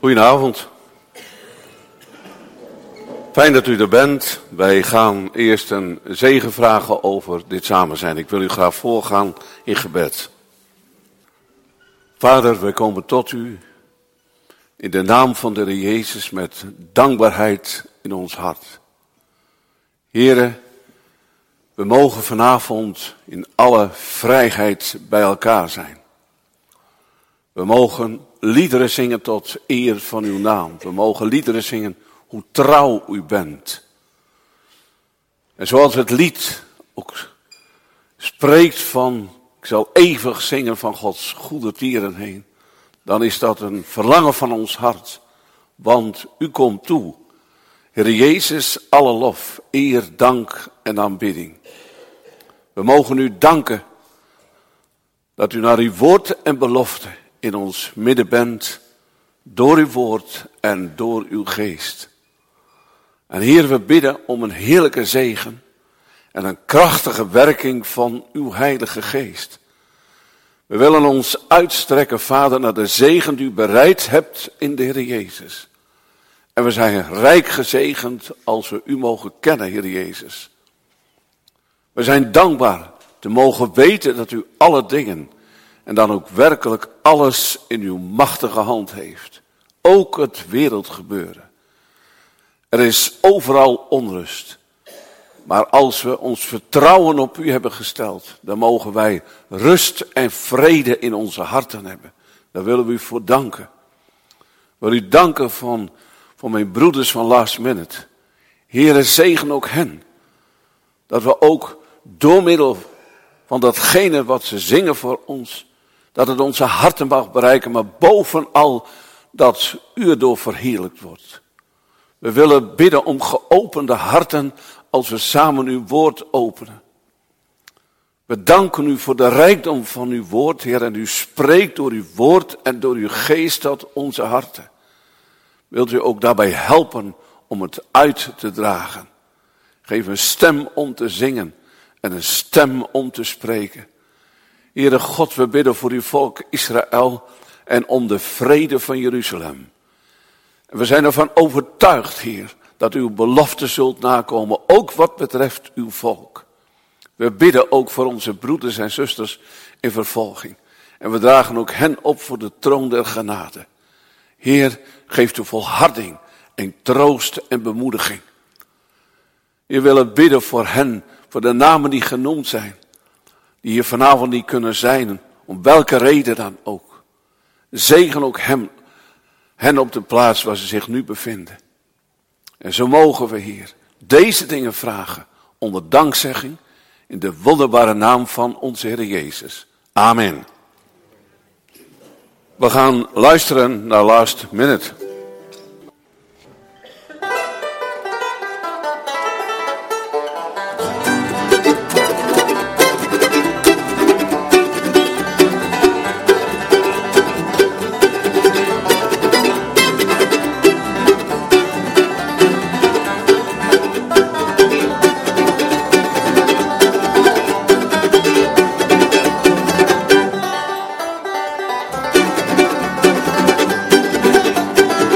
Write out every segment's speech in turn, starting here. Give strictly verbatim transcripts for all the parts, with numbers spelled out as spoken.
Goedenavond. Fijn dat u er bent. Wij gaan eerst een zegen vragen over dit samen zijn. Ik wil u graag voorgaan in gebed. Vader, wij komen tot u in de naam van de Heer Jezus met dankbaarheid in ons hart. Here, we mogen vanavond in alle vrijheid bij elkaar zijn. We mogen liederen zingen tot eer van uw naam. We mogen liederen zingen hoe trouw u bent. En zoals het lied ook spreekt van, ik zal eeuwig zingen van Gods goede tieren heen. Dan is dat een verlangen van ons hart. Want u komt toe. Heer Jezus, alle lof, eer, dank en aanbidding. We mogen u danken dat u naar uw woord en belofte in ons midden bent, door uw woord en door uw geest. En Heer, we bidden om een heerlijke zegen en een krachtige werking van uw heilige geest. We willen ons uitstrekken, Vader, naar de zegen die u bereid hebt in de Heer Jezus. En we zijn rijk gezegend als we u mogen kennen, Heer Jezus. We zijn dankbaar te mogen weten dat u alle dingen en dan ook werkelijk alles in uw machtige hand heeft. Ook het wereldgebeuren. Er is overal onrust. Maar als we ons vertrouwen op u hebben gesteld, dan mogen wij rust en vrede in onze harten hebben. Daar willen we u voor danken. Ik wil u danken van, van mijn broeders van Last Minute. Heere, zegen ook hen. Dat we ook door middel van datgene wat ze zingen voor ons, dat het onze harten mag bereiken, maar bovenal dat u erdoor verheerlijkt wordt. We willen bidden om geopende harten als we samen uw woord openen. We danken u voor de rijkdom van uw woord, Heer, en u spreekt door uw woord en door uw geest tot onze harten. Wilt u ook daarbij helpen om het uit te dragen? Geef een stem om te zingen en een stem om te spreken. Heere God, we bidden voor uw volk Israël en om de vrede van Jeruzalem. En we zijn ervan overtuigd, Heer, dat u uw belofte zult nakomen, ook wat betreft uw volk. We bidden ook voor onze broeders en zusters in vervolging. En we dragen ook hen op voor de troon der genade. Heer, geef u volharding en troost en bemoediging. We willen bidden voor hen, voor de namen die genoemd zijn. Die hier vanavond niet kunnen zijn, om welke reden dan ook. Zegen ook hem, hen op de plaats waar ze zich nu bevinden. En zo mogen we hier deze dingen vragen onder dankzegging in de wonderbare naam van onze Heer Jezus. Amen. We gaan luisteren naar Last Minute. Thank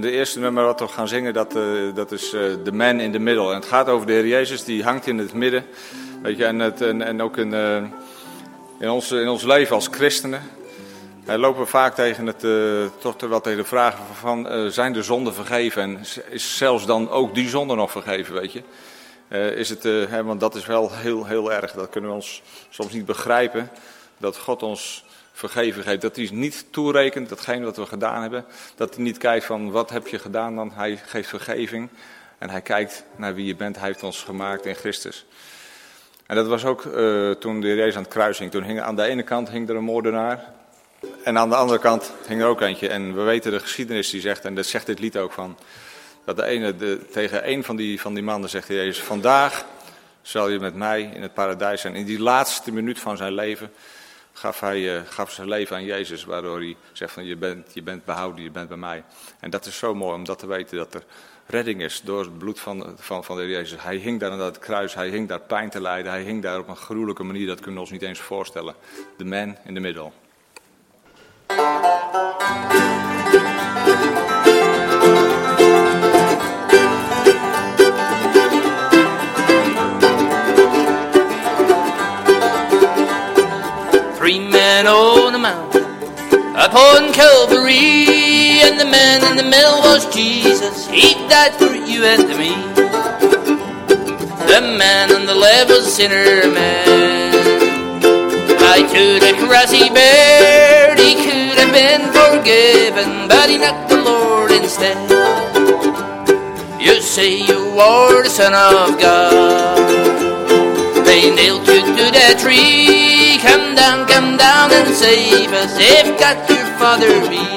de eerste nummer wat we gaan zingen, dat, uh, dat is uh, The Man in the Middle. En het gaat over de Heer Jezus, die hangt in het midden. Weet je, en, het, en, en ook in, uh, in, ons, in ons leven als christenen. Wij lopen vaak tegen, het, uh, toch wel tegen de vraag van, uh, zijn de zonden vergeven? En is zelfs dan ook die zonde nog vergeven, weet je? Uh, is het, uh, hè, want dat is wel heel, heel erg. Dat kunnen we ons soms niet begrijpen. Dat God ons vergeven geeft. Dat hij niet toerekent, datgene wat we gedaan hebben. Dat hij niet kijkt van, wat heb je gedaan dan? Hij geeft vergeving. En hij kijkt naar wie je bent. Hij heeft ons gemaakt in Christus. En dat was ook uh, toen de Heer Jezus aan het kruis hing. Toen hing aan de ene kant hing er een moordenaar. En aan de andere kant hing er ook eentje. En we weten de geschiedenis die zegt, en dat zegt dit lied ook van, dat de ene de, tegen een van die, van die mannen zegt de Jezus, vandaag zal je met mij in het paradijs zijn. In die laatste minuut van zijn leven gaf hij uh, gaf zijn leven aan Jezus, waardoor hij zegt van je bent, je bent behouden, je bent bij mij. En dat is zo mooi om dat te weten, dat er redding is door het bloed van, van, van de Heer Jezus. Hij hing daar aan het kruis, hij hing daar pijn te lijden, hij hing daar op een gruwelijke manier, dat kunnen we ons niet eens voorstellen. The man in the middle. Three men on the mountain upon Calvary, and the man in the middle was Jesus. He died for you and me. The man on the left was a sinner man. I to the cross he bared, he could have been forgiven, but he knocked the Lord instead. You say you are the Son of God. They nailed you to that tree. Come down, come down and save us, if God your Father be.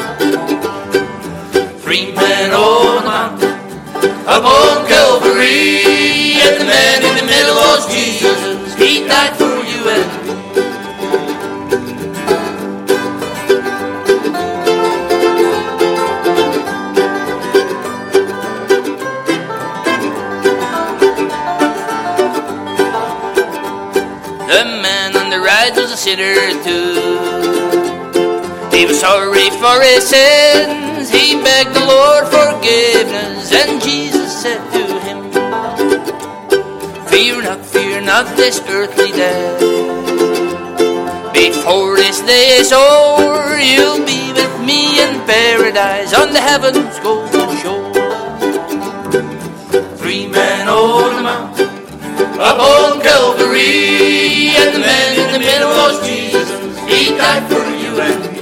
Three men on the mountain upon Calvary, and the man in the middle was Jesus. He died for you and me. The man on the right was a sinner too. He was sorry for his sins. He begged the Lord forgiveness, and Jesus said to him, fear not, fear not this earthly death. Before this day is o'er, you'll be with me in paradise on the heaven's golden shore. Three men on the mountain upon Calvary, and the man in the middle was Jesus. He died for you and me.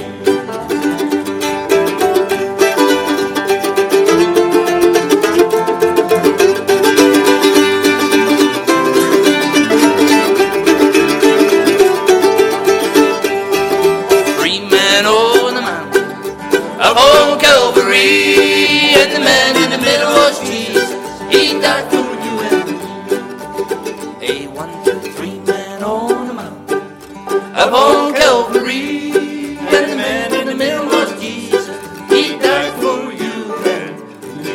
Three men on the mountain upon Calvary, and the man in the middle was Jesus. He died for you and me. A one, two, three men on the mountain upon Calvary, and the man in the middle was Jesus. He died for you and me.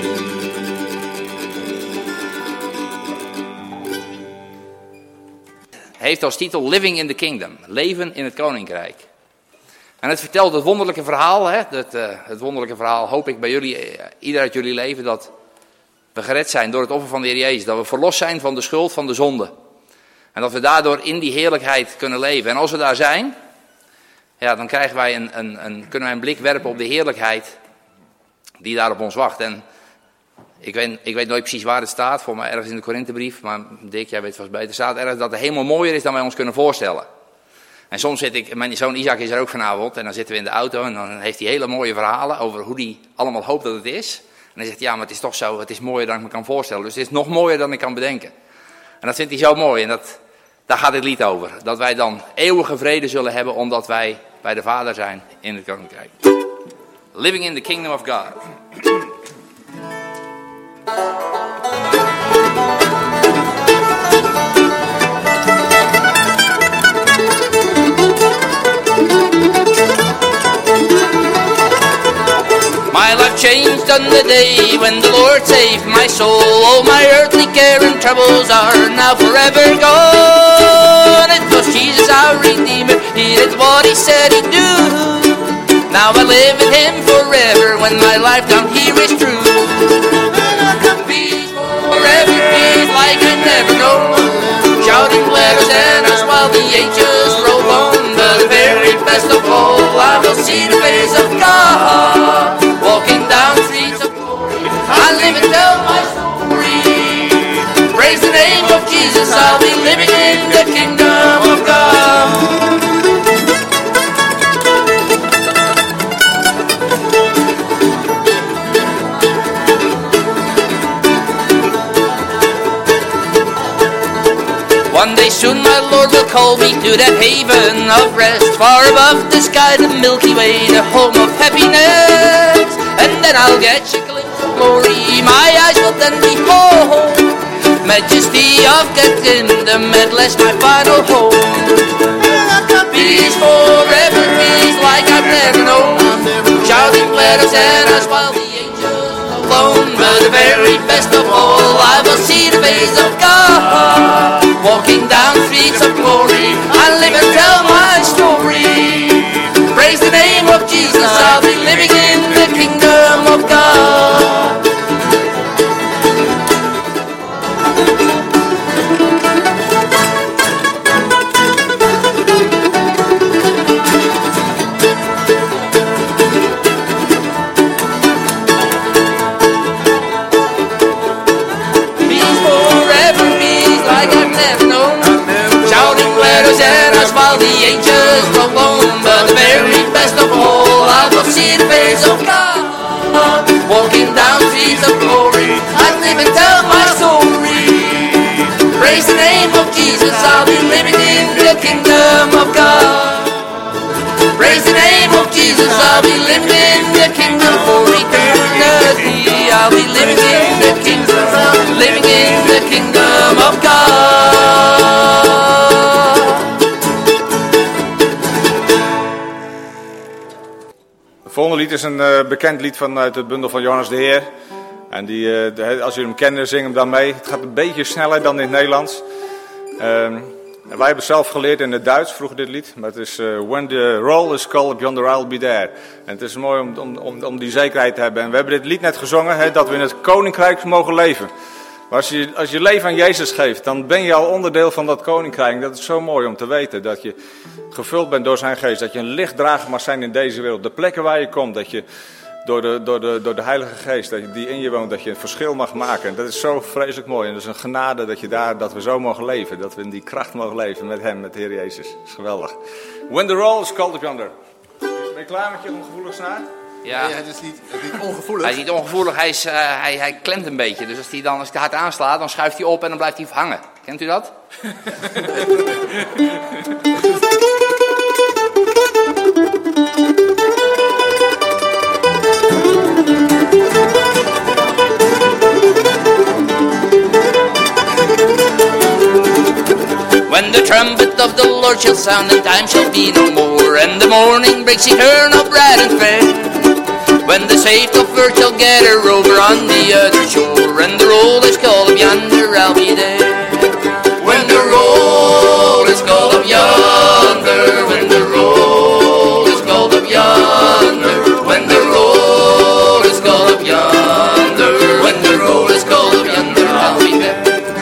Heeft als titel Living in the Kingdom, leven in het Koninkrijk. En het vertelt het wonderlijke verhaal, hè, dat, uh, het wonderlijke verhaal hoop ik bij jullie, uh, ieder uit jullie leven, dat we gered zijn door het offer van de Heer Jezus. Dat we verlost zijn van de schuld van de zonde. En dat we daardoor in die heerlijkheid kunnen leven. En als we daar zijn, ja, dan krijgen wij een, een, een, kunnen wij een blik werpen op de heerlijkheid die daar op ons wacht. En ik weet, ik weet nooit precies waar het staat, voor mij ergens in de Korinthebrief, maar Dick, jij weet vast beter, staat ergens dat de hemel mooier is dan wij ons kunnen voorstellen. En soms zit ik, mijn zoon Isaac is er ook vanavond, en dan zitten we in de auto en dan heeft hij hele mooie verhalen over hoe hij allemaal hoopt dat het is. En hij zegt, ja, maar het is toch zo, het is mooier dan ik me kan voorstellen. Dus het is nog mooier dan ik kan bedenken. En dat vindt hij zo mooi en dat, daar gaat het lied over. Dat wij dan eeuwige vrede zullen hebben, omdat wij bij de Vader zijn in het Koninkrijk. Living in the Kingdom of God. My life changed on the day when the Lord saved my soul. All my earthly care and troubles are now forever gone. It was Jesus our Redeemer, He did what He said He'd do. Now I live with him forever when my life down here is through. Peace forever, peace like I never know. Shouting letters and us while the ages roll on. But the very best of all, I will see the face of God. Walking down streets of glory, I live and tell my story. Praise the name of Jesus, I'll be living in the kingdom of God. One day soon my Lord will call me to that haven of rest, far above the sky, the Milky Way, the home of happiness. And then I'll get a glimpse of glory, my eyes will then behold majesty of the kingdom, at last my final home. Peace forever, peace like I've never known. Shouting letters and us while the angels alone. But the very best of all, I will see the face of God. Walking down streets of glory, I live and tell my story. Praise the name of Jesus, I'll be living in the kingdom of God. And us while the angels roll on. But the very best of all, I will see the face of God. Walking down streets of glory, I live and tell my story. Praise the name of Jesus, I'll be living in the kingdom of God. Praise the name of Jesus, I'll be living in the kingdom for eternity. I'll be living in the kingdom, living in the kingdom of God. Het volgende lied is een uh, bekend lied vanuit het bundel van Johannes de Heer. En die, uh, de, als jullie hem kennen, zing hem dan mee. Het gaat een beetje sneller dan in het Nederlands. Uh, wij hebben het zelf geleerd in het Duits, vroeger dit lied. Maar het is uh, When the roll is called, yonder I'll be there. En het is mooi om, om, om, om die zekerheid te hebben. En we hebben dit lied net gezongen, hè, dat we in het koninkrijk mogen leven. Maar als je, als je leven aan Jezus geeft, dan ben je al onderdeel van dat koninkrijk. Dat is zo mooi om te weten, dat je gevuld bent door zijn geest. Dat je een lichtdrager mag zijn in deze wereld. De plekken waar je komt, dat je door de, door de, door de Heilige Geest, dat je, die in je woont, dat je een verschil mag maken. En dat is zo vreselijk mooi. En dat is een genade dat, je daar, dat we zo mogen leven. Dat we in die kracht mogen leven met hem, met de Heer Jezus. Dat is geweldig. When the roll is called up yonder. Ben je klaar met je ongevoelig snaar? Ja, nee, het is niet, het is niet ongevoelig. Hij is niet ongevoelig, hij, is, uh, hij, hij klemt een beetje. Dus als hij dan als hij hard aanslaat, dan schuift hij op en dan blijft hij hangen. Kent u dat? When the trumpet of the Lord shall sound, and time shall be no more, and the morning breaks eternal, bright and fair. When the saved of earth shall gather over on the other shore, and the roll is called up yonder, I'll be there. When the roll is called up yonder, when the roll is called up yonder, when the roll is called up yonder, when the roll is called up yonder, I'll be there.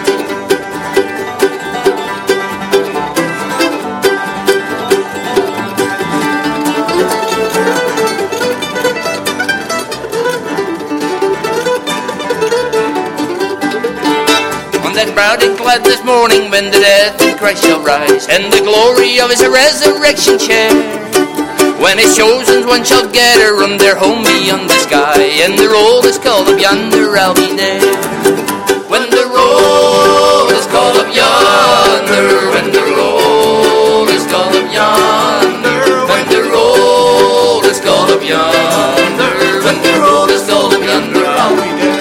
Proud and glad this morning when the death in Christ shall rise, and the glory of his resurrection share. When his chosen ones shall gather on their home beyond the sky, and the roll is called up yonder, I'll be there. When the roll is called up yonder, when the roll is called up yonder, when the roll is called up yonder, when the roll is called up yonder, I'll be there.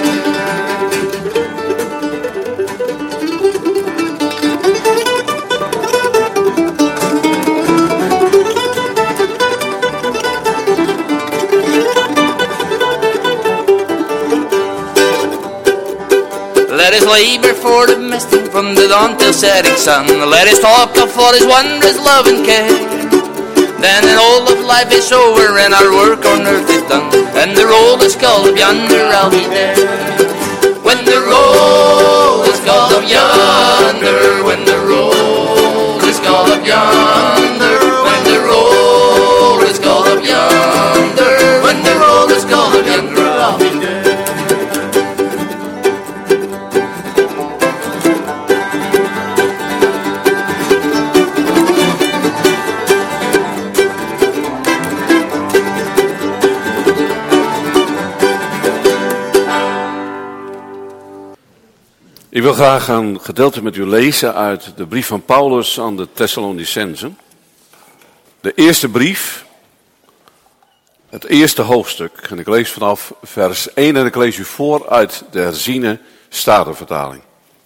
Let us labor for the master from the dawn till setting sun. Let us talk of all his wondrous love and care. Then all of life is over and our work on earth is done, and the roll is called up yonder, I'll be there. When the roll is called up yonder, when the roll is called up yonder, when the roll is called up yonder, when the roll is called up yonder, I'll be there. Ik wil graag een gedeelte met u lezen uit de brief van Paulus aan de Thessalonicenzen. De eerste brief, het eerste hoofdstuk. En ik lees vanaf vers één en ik lees u voor uit de herziene Statenvertaling.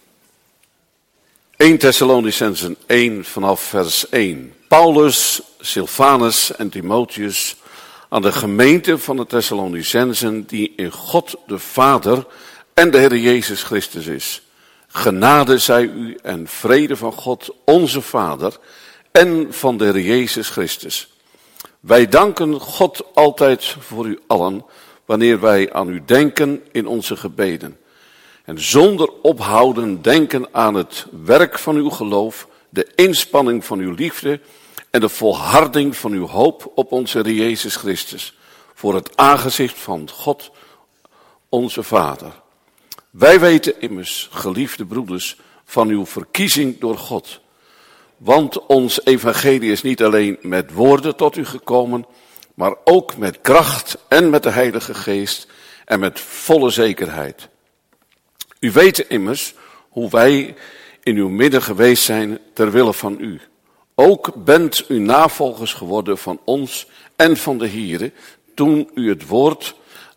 eerste Thessalonicenzen één vanaf vers één. Paulus, Silvanus en Timotheus aan de gemeente van de Thessalonicenzen die in God de Vader en de Heer Jezus Christus is. Genade zij u en vrede van God, onze Vader, en van de Heer Jezus Christus. Wij danken God altijd voor u allen, wanneer wij aan u denken in onze gebeden. En zonder ophouden denken aan het werk van uw geloof, de inspanning van uw liefde en de volharding van uw hoop op onze Heer Jezus Christus, voor het aangezicht van God, onze Vader. Wij weten immers, geliefde broeders, van uw verkiezing door God. Want ons evangelie is niet alleen met woorden tot u gekomen, maar ook met kracht en met de Heilige Geest en met volle zekerheid. U weet immers hoe wij in uw midden geweest zijn ter wille van u. Ook bent u navolgers geworden van ons en van de Here, toen u het woord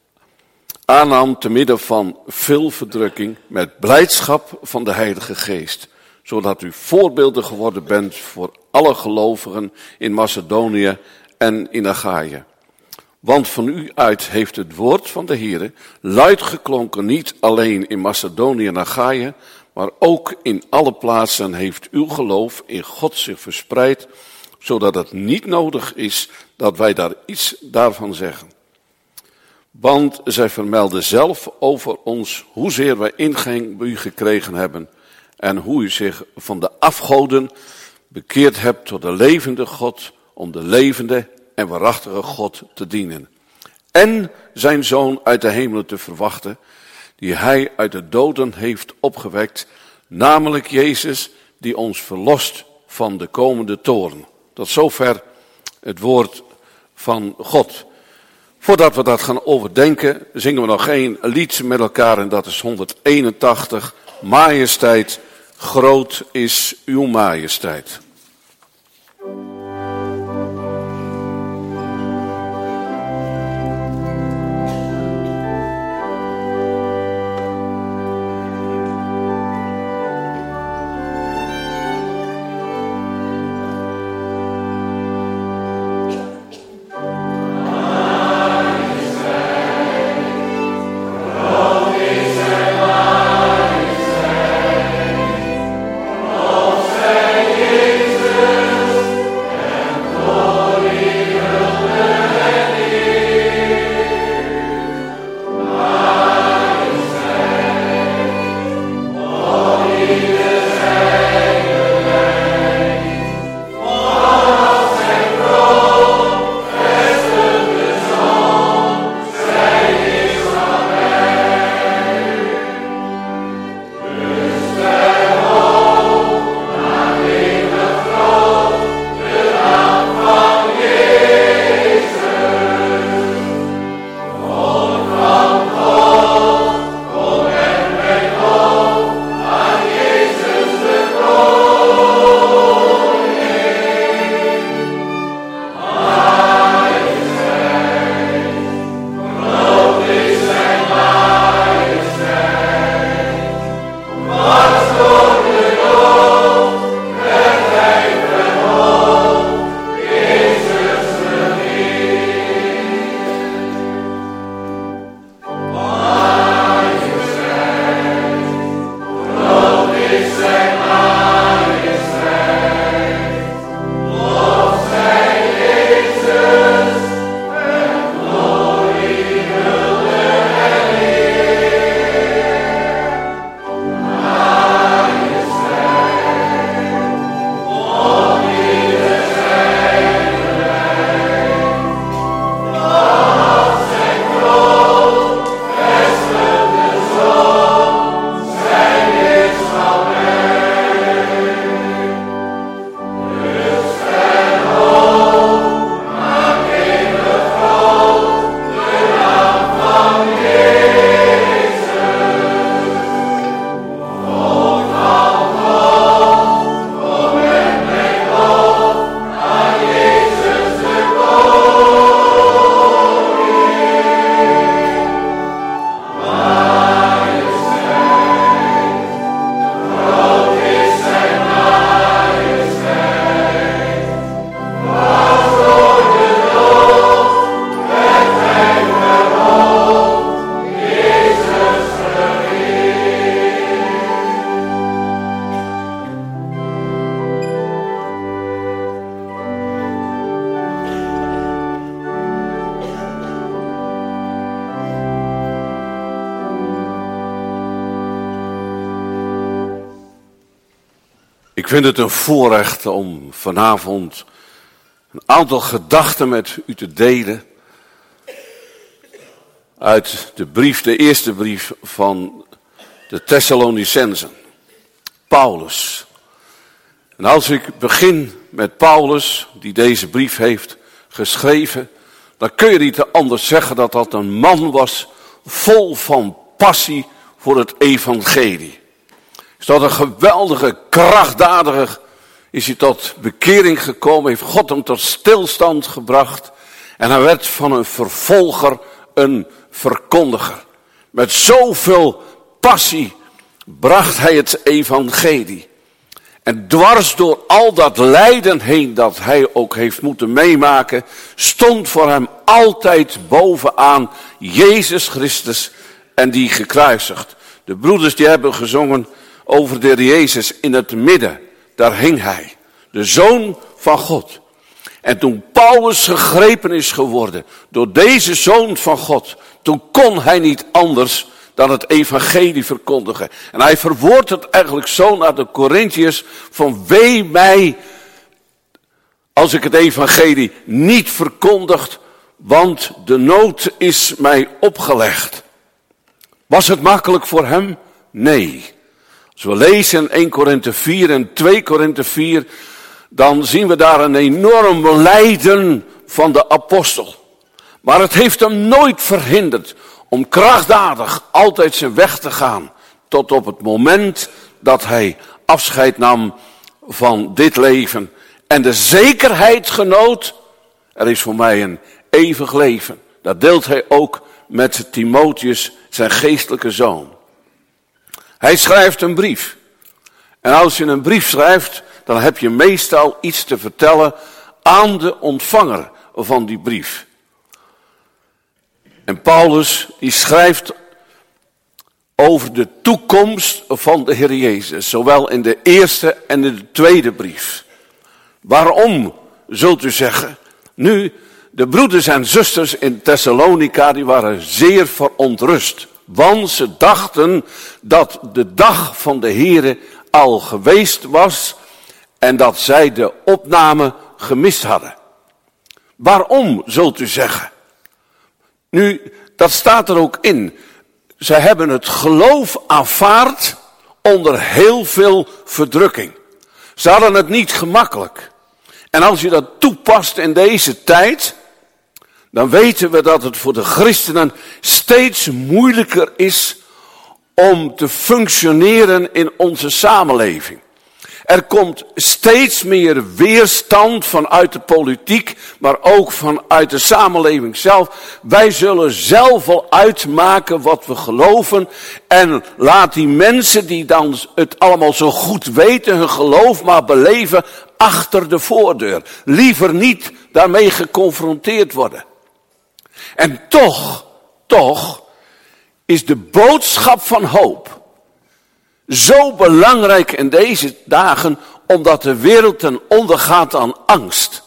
aannam te midden van veel verdrukking met blijdschap van de Heilige Geest, zodat u voorbeelden geworden bent voor alle gelovigen in Macedonië en in Achaïe. Want van u uit heeft het woord van de Here luid geklonken, niet alleen in Macedonië en Achaïe, maar ook in alle plaatsen heeft uw geloof in God zich verspreid, zodat het niet nodig is dat wij daar iets daarvan zeggen. Want zij vermelden zelf over ons hoezeer wij ingang bij u gekregen hebben en hoe u zich van de afgoden bekeerd hebt tot de levende God, om de levende en waarachtige God te dienen. En zijn Zoon uit de hemelen te verwachten, die hij uit de doden heeft opgewekt, namelijk Jezus, die ons verlost van de komende toorn. Tot zover het woord van God. Voordat we dat gaan overdenken, zingen we nog één lied met elkaar en dat is honderdeenentachtig. Majesteit, groot is uw majesteit. Thank you. vind het een voorrecht om vanavond een aantal gedachten met u te delen uit de brief, de eerste brief van de Thessalonicenzen, Paulus. En als ik begin met Paulus, die deze brief heeft geschreven, dan kun je niet anders zeggen dat dat een man was vol van passie voor het evangelie. Is dat een geweldige, krachtdadige, is hij tot bekering gekomen, heeft God hem tot stilstand gebracht. En hij werd van een vervolger een verkondiger. Met zoveel passie bracht hij het evangelie. En dwars door al dat lijden heen dat hij ook heeft moeten meemaken, stond voor hem altijd bovenaan Jezus Christus en die gekruisigd. De broeders die hebben gezongen over de Heer Jezus in het midden, daar hing hij, de Zoon van God. En toen Paulus gegrepen is geworden door deze Zoon van God, toen kon hij niet anders dan het evangelie verkondigen. En hij verwoordt het eigenlijk zo naar de Corinthiërs van wee mij als ik het evangelie niet verkondigt, want de nood is mij opgelegd. Was het makkelijk voor hem? Nee. Als we lezen in Eerste Korinthe vier en Tweede Korinthe vier, dan zien we daar een enorm lijden van de apostel. Maar het heeft hem nooit verhinderd om krachtdadig altijd zijn weg te gaan, tot op het moment dat hij afscheid nam van dit leven en de zekerheid genoot, er is voor mij een eeuwig leven. Dat deelt hij ook met Timotheus, zijn geestelijke zoon. Hij schrijft een brief. En als je een brief schrijft, dan heb je meestal iets te vertellen aan de ontvanger van die brief. En Paulus die schrijft over de toekomst van de Heer Jezus, zowel in de eerste en in de tweede brief. Waarom, zult u zeggen? Nu, de broeders en zusters in Thessalonica, die waren zeer verontrust. Want ze dachten dat de dag van de Heere al geweest was en dat zij de opname gemist hadden. Waarom, zult u zeggen? Nu, dat staat er ook in. Zij hebben het geloof aanvaard onder heel veel verdrukking. Ze hadden het niet gemakkelijk. En als je dat toepast in deze tijd, dan weten we dat het voor de christenen steeds moeilijker is om te functioneren in onze samenleving. Er komt steeds meer weerstand vanuit de politiek, maar ook vanuit de samenleving zelf. Wij zullen zelf wel uitmaken wat we geloven en laat die mensen die dan het allemaal zo goed weten, hun geloof maar beleven achter de voordeur. Liever niet daarmee geconfronteerd worden. En toch, toch is de boodschap van hoop zo belangrijk in deze dagen, omdat de wereld ten onder gaat aan angst.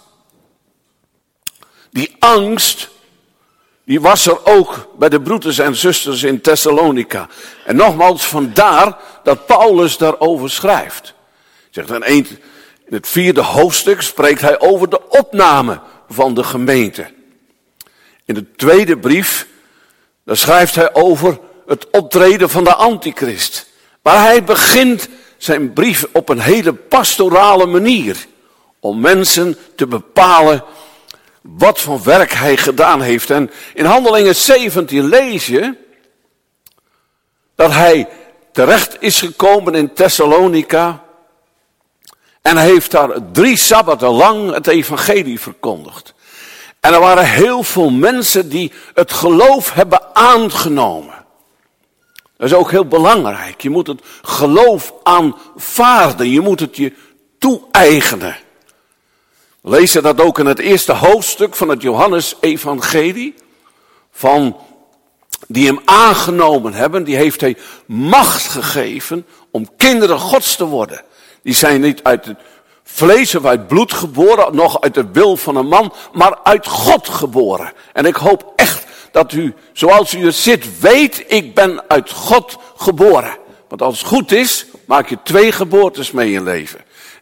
Die angst, die was er ook bij de broeders en zusters in Thessalonica. En nogmaals, vandaar dat Paulus daarover schrijft. Zegt in, een, in het vierde hoofdstuk spreekt hij over de opname van de gemeente. In de tweede brief, daar schrijft hij over het optreden van de antichrist. Maar hij begint zijn brief op een hele pastorale manier. Om mensen te bepalen wat voor werk hij gedaan heeft. En in Handelingen zeventien lees je dat hij terecht is gekomen in Thessalonica. En hij heeft daar drie sabbaten lang het evangelie verkondigd. En er waren heel veel mensen die het geloof hebben aangenomen. Dat is ook heel belangrijk. Je moet het geloof aanvaarden. Je moet het je toe-eigenen. We lezen dat ook in het eerste hoofdstuk van het Johannes-evangelie. Van die hem aangenomen hebben, die heeft hij macht gegeven om kinderen Gods te worden. Die zijn niet uit het vlees of uit bloed geboren, nog uit de wil van een man, maar uit God geboren. En ik hoop echt dat u, zoals u er zit, weet, ik ben uit God geboren. Want als het goed is, maak je twee geboortes mee in leven.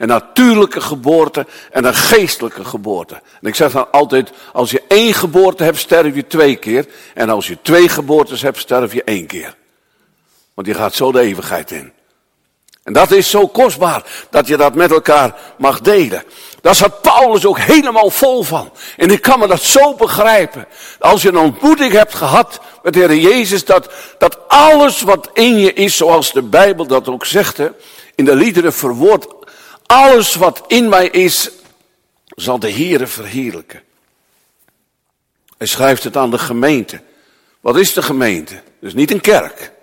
Een natuurlijke geboorte en een geestelijke geboorte. En ik zeg dan altijd, als je één geboorte hebt, sterf je twee keer. En als je twee geboortes hebt, sterf je één keer. Want je gaat zo de eeuwigheid in. En dat is zo kostbaar, dat je dat met elkaar mag delen. Daar zat Paulus ook helemaal vol van. En ik kan me dat zo begrijpen. Als je een ontmoeting hebt gehad met de Heer Jezus, dat, dat alles wat in je is, zoals de Bijbel dat ook zegt, hè, in de liederen verwoord, alles wat in mij is, zal de Heere verheerlijken. Hij schrijft het aan de gemeente. Wat is de gemeente? Dus niet een kerk.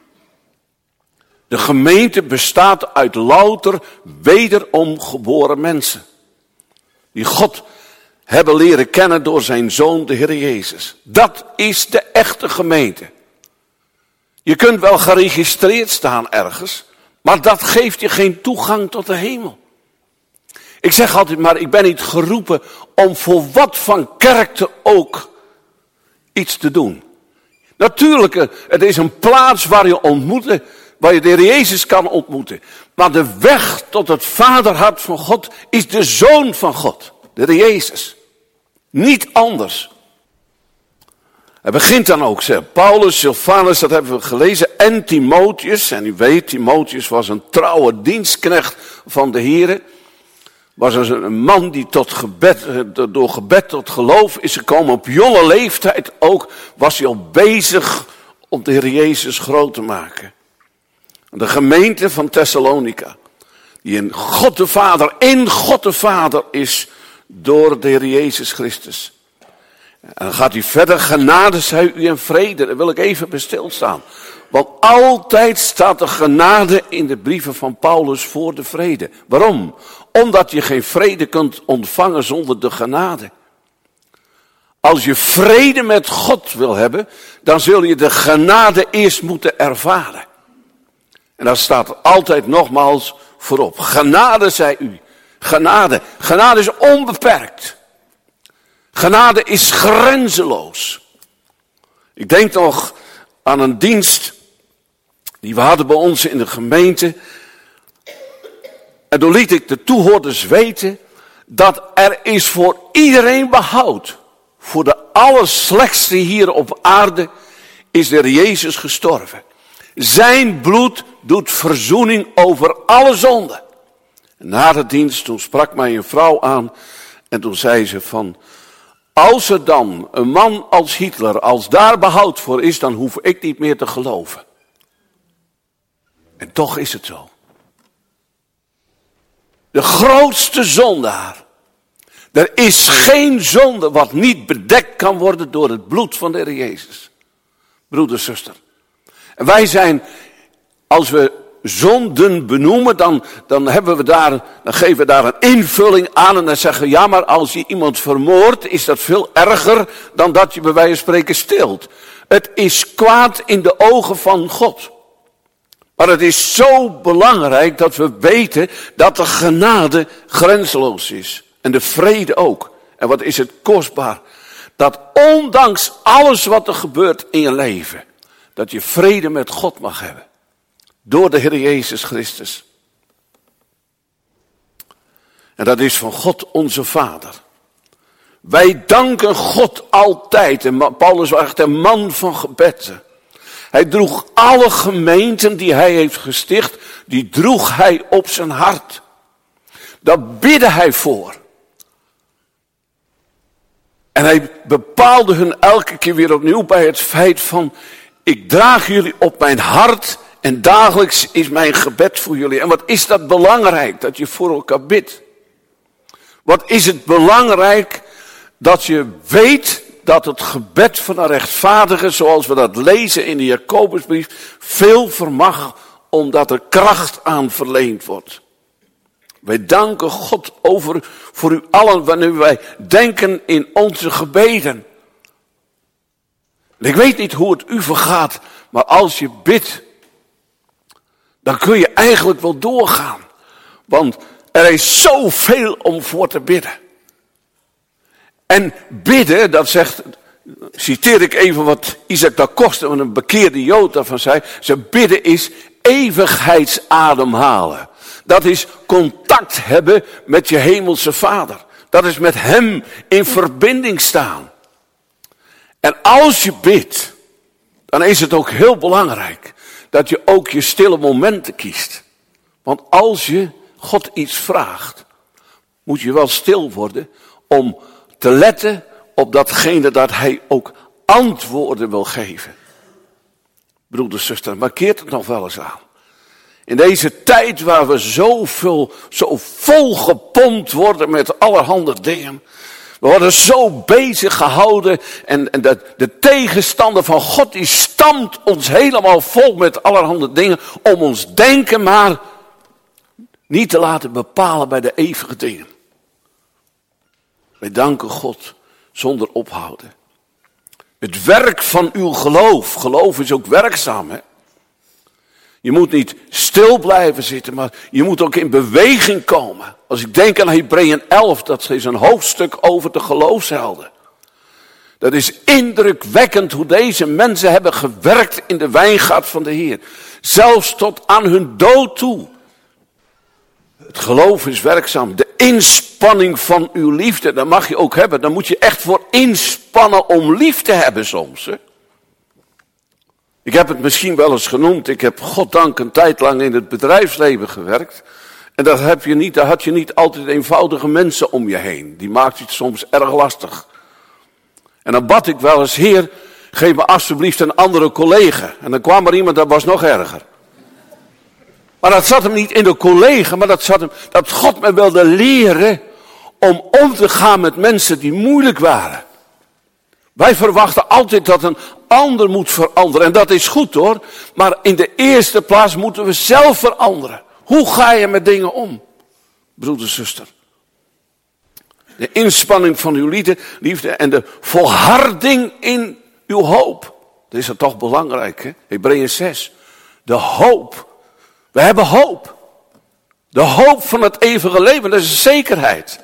De gemeente bestaat uit louter wederom geboren mensen. Die God hebben leren kennen door zijn Zoon, de Heer Jezus. Dat is de echte gemeente. Je kunt wel geregistreerd staan ergens, maar dat geeft je geen toegang tot de hemel. Ik zeg altijd maar, ik ben niet geroepen om voor wat van karakter ook iets te doen. Natuurlijk, het is een plaats waar je ontmoeten, waar je de Heer Jezus kan ontmoeten. Maar de weg tot het vaderhart van God is de Zoon van God, de Heer Jezus. Niet anders. Hij begint dan ook, zegt Paulus, Silvanus, dat hebben we gelezen, en Timotheus. En u weet, Timotheus was een trouwe dienstknecht van de Heer. Was een man die tot gebed, door gebed tot geloof is gekomen. Op jonge leeftijd ook was hij al bezig om de Heer Jezus groot te maken. De gemeente van Thessalonica, die in God de Vader, in God de Vader is door de Heer Jezus Christus. En dan gaat hij verder, genade zij u en vrede. Daar wil ik even bij stilstaan. Want altijd staat de genade in de brieven van Paulus voor de vrede. Waarom? Omdat je geen vrede kunt ontvangen zonder de genade. Als je vrede met God wil hebben, dan zul je de genade eerst moeten ervaren. En daar staat er altijd nogmaals voorop. Genade zij u. Genade. Genade is onbeperkt. Genade is grenzeloos. Ik denk nog aan een dienst die we hadden bij ons in de gemeente. En toen liet ik de toehoorders weten dat er is voor iedereen behoud. Voor de allerslechtste hier op aarde is de Heer Jezus gestorven. Zijn bloed doet verzoening over alle zonden. Na de dienst, toen sprak mij een vrouw aan en toen zei ze van, als er dan een man als Hitler, als daar behoud voor is, dan hoef ik niet meer te geloven. En toch is het zo. De grootste zondaar. Er is geen zonde wat niet bedekt kan worden door het bloed van de Heer Jezus. Broeder, zuster. En wij zijn, als we zonden benoemen, dan, dan, hebben we daar, dan geven we daar een invulling aan en dan zeggen we, ja, maar als je iemand vermoordt, is dat veel erger dan dat je bij wijze van spreken steelt. Het is kwaad in de ogen van God. Maar het is zo belangrijk dat we weten dat de genade grenzeloos is. En de vrede ook. En wat is het kostbaar. Dat ondanks alles wat er gebeurt in je leven, dat je vrede met God mag hebben. Door de Heer Jezus Christus. En dat is van God onze Vader. Wij danken God altijd. En Paulus was echt een man van gebed. Hij droeg alle gemeenten die hij heeft gesticht, die droeg hij op zijn hart. Daar bidde hij voor. En hij bepaalde hun elke keer weer opnieuw bij het feit van, ik draag jullie op mijn hart en dagelijks is mijn gebed voor jullie. En wat is dat belangrijk, dat je voor elkaar bidt. Wat is het belangrijk dat je weet dat het gebed van een rechtvaardige, zoals we dat lezen in de Jacobusbrief, veel vermag, omdat er kracht aan verleend wordt. Wij danken God over voor u allen wanneer wij denken in onze gebeden. En ik weet niet hoe het u vergaat, maar als je bidt, dan kun je eigenlijk wel doorgaan. Want er is zoveel om voor te bidden. En bidden, dat zegt, citeer ik even wat Isaac da Costa, een bekeerde Jood daarvan zei. Ze bidden is evigheidsademhalen. Dat is contact contact hebben met je hemelse Vader. Dat is met hem in verbinding staan. En als je bidt, dan is het ook heel belangrijk dat je ook je stille momenten kiest. Want als je God iets vraagt, moet je wel stil worden om te letten op datgene dat hij ook antwoorden wil geven. Broeders, zusters, markeert het nog wel eens aan. In deze tijd waar we zoveel, zo volgepompt worden met allerhande dingen. We worden zo bezig gehouden en, en de, de tegenstander van God die stampt ons helemaal vol met allerhande dingen. Om ons denken maar niet te laten bepalen bij de eeuwige dingen. Wij danken God zonder ophouden. Het werk van uw geloof. Geloof is ook werkzaam, hè. Je moet niet stil blijven zitten, maar je moet ook in beweging komen. Als ik denk aan Hebreeën elf, dat is een hoofdstuk over de geloofshelden. Dat is indrukwekkend hoe deze mensen hebben gewerkt in de wijngaard van de Heer. Zelfs tot aan hun dood toe. Het geloof is werkzaam. De inspanning van uw liefde, dat mag je ook hebben. Daar moet je echt voor inspannen om lief te hebben soms, hè. Ik heb het misschien wel eens genoemd. Ik heb goddank een tijd lang in het bedrijfsleven gewerkt. En dat heb je niet, daar had je niet altijd eenvoudige mensen om je heen. Die maakte het soms erg lastig. En dan bad ik wel eens, Heer, geef me alsjeblieft een andere collega. En dan kwam er iemand, dat was nog erger. Maar dat zat hem niet in de collega, maar dat zat hem, dat God me wilde leren om om te gaan met mensen die moeilijk waren. Wij verwachten altijd dat een ander moet veranderen. En dat is goed hoor. Maar in de eerste plaats moeten we zelf veranderen. Hoe ga je met dingen om? Broeder en zuster. De inspanning van uw liefde en de volharding in uw hoop. Dat is dat toch belangrijk, hè? Hebreeën zes. De hoop. We hebben hoop. De hoop van het eeuwige leven, dat is een zekerheid.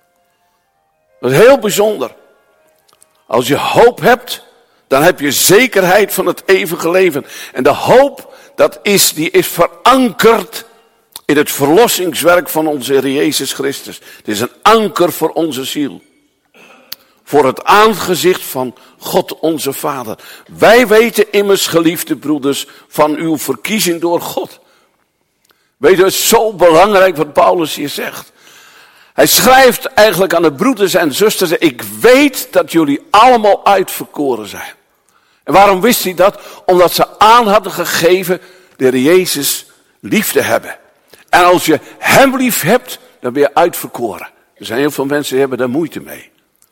Dat is heel bijzonder. Als je hoop hebt, dan heb je zekerheid van het eeuwige leven. En de hoop, dat is, die is verankerd in het verlossingswerk van onze Heer Jezus Christus. Het is een anker voor onze ziel. Voor het aangezicht van God onze Vader. Wij weten immers, geliefde broeders, van uw verkiezing door God. Weet je, het is zo belangrijk wat Paulus hier zegt. Hij schrijft eigenlijk aan de broeders en zusters, ik weet dat jullie allemaal uitverkoren zijn. En waarom wist hij dat? Omdat ze aan hadden gegeven de Heer Jezus lief te hebben. En als je hem lief hebt, dan ben je uitverkoren. Er zijn heel veel mensen die hebben daar moeite mee.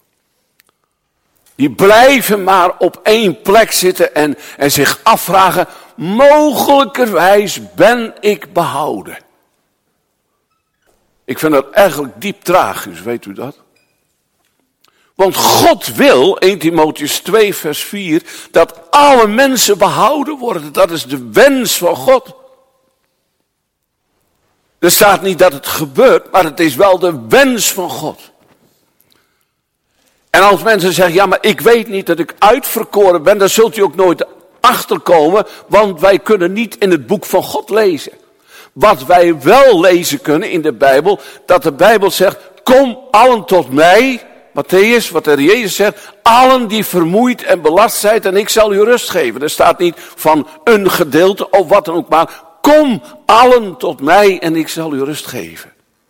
Die blijven maar op één plek zitten en, en zich afvragen, mogelijkerwijs ben ik behouden. Ik vind dat eigenlijk diep tragisch, weet u dat? Want God wil, Eerste Timotheüs twee vers vier, dat alle mensen behouden worden. Dat is de wens van God. Er staat niet dat het gebeurt, maar het is wel de wens van God. En als mensen zeggen, ja maar ik weet niet dat ik uitverkoren ben, dan zult u ook nooit achterkomen, want wij kunnen niet in het boek van God lezen. Wat wij wel lezen kunnen in de Bijbel, dat de Bijbel zegt, kom allen tot mij, Matthäus, wat de Jezus zegt, allen die vermoeid en belast zijn en ik zal u rust geven. Er staat niet van een gedeelte of wat dan ook, maar kom allen tot mij en ik zal u rust geven.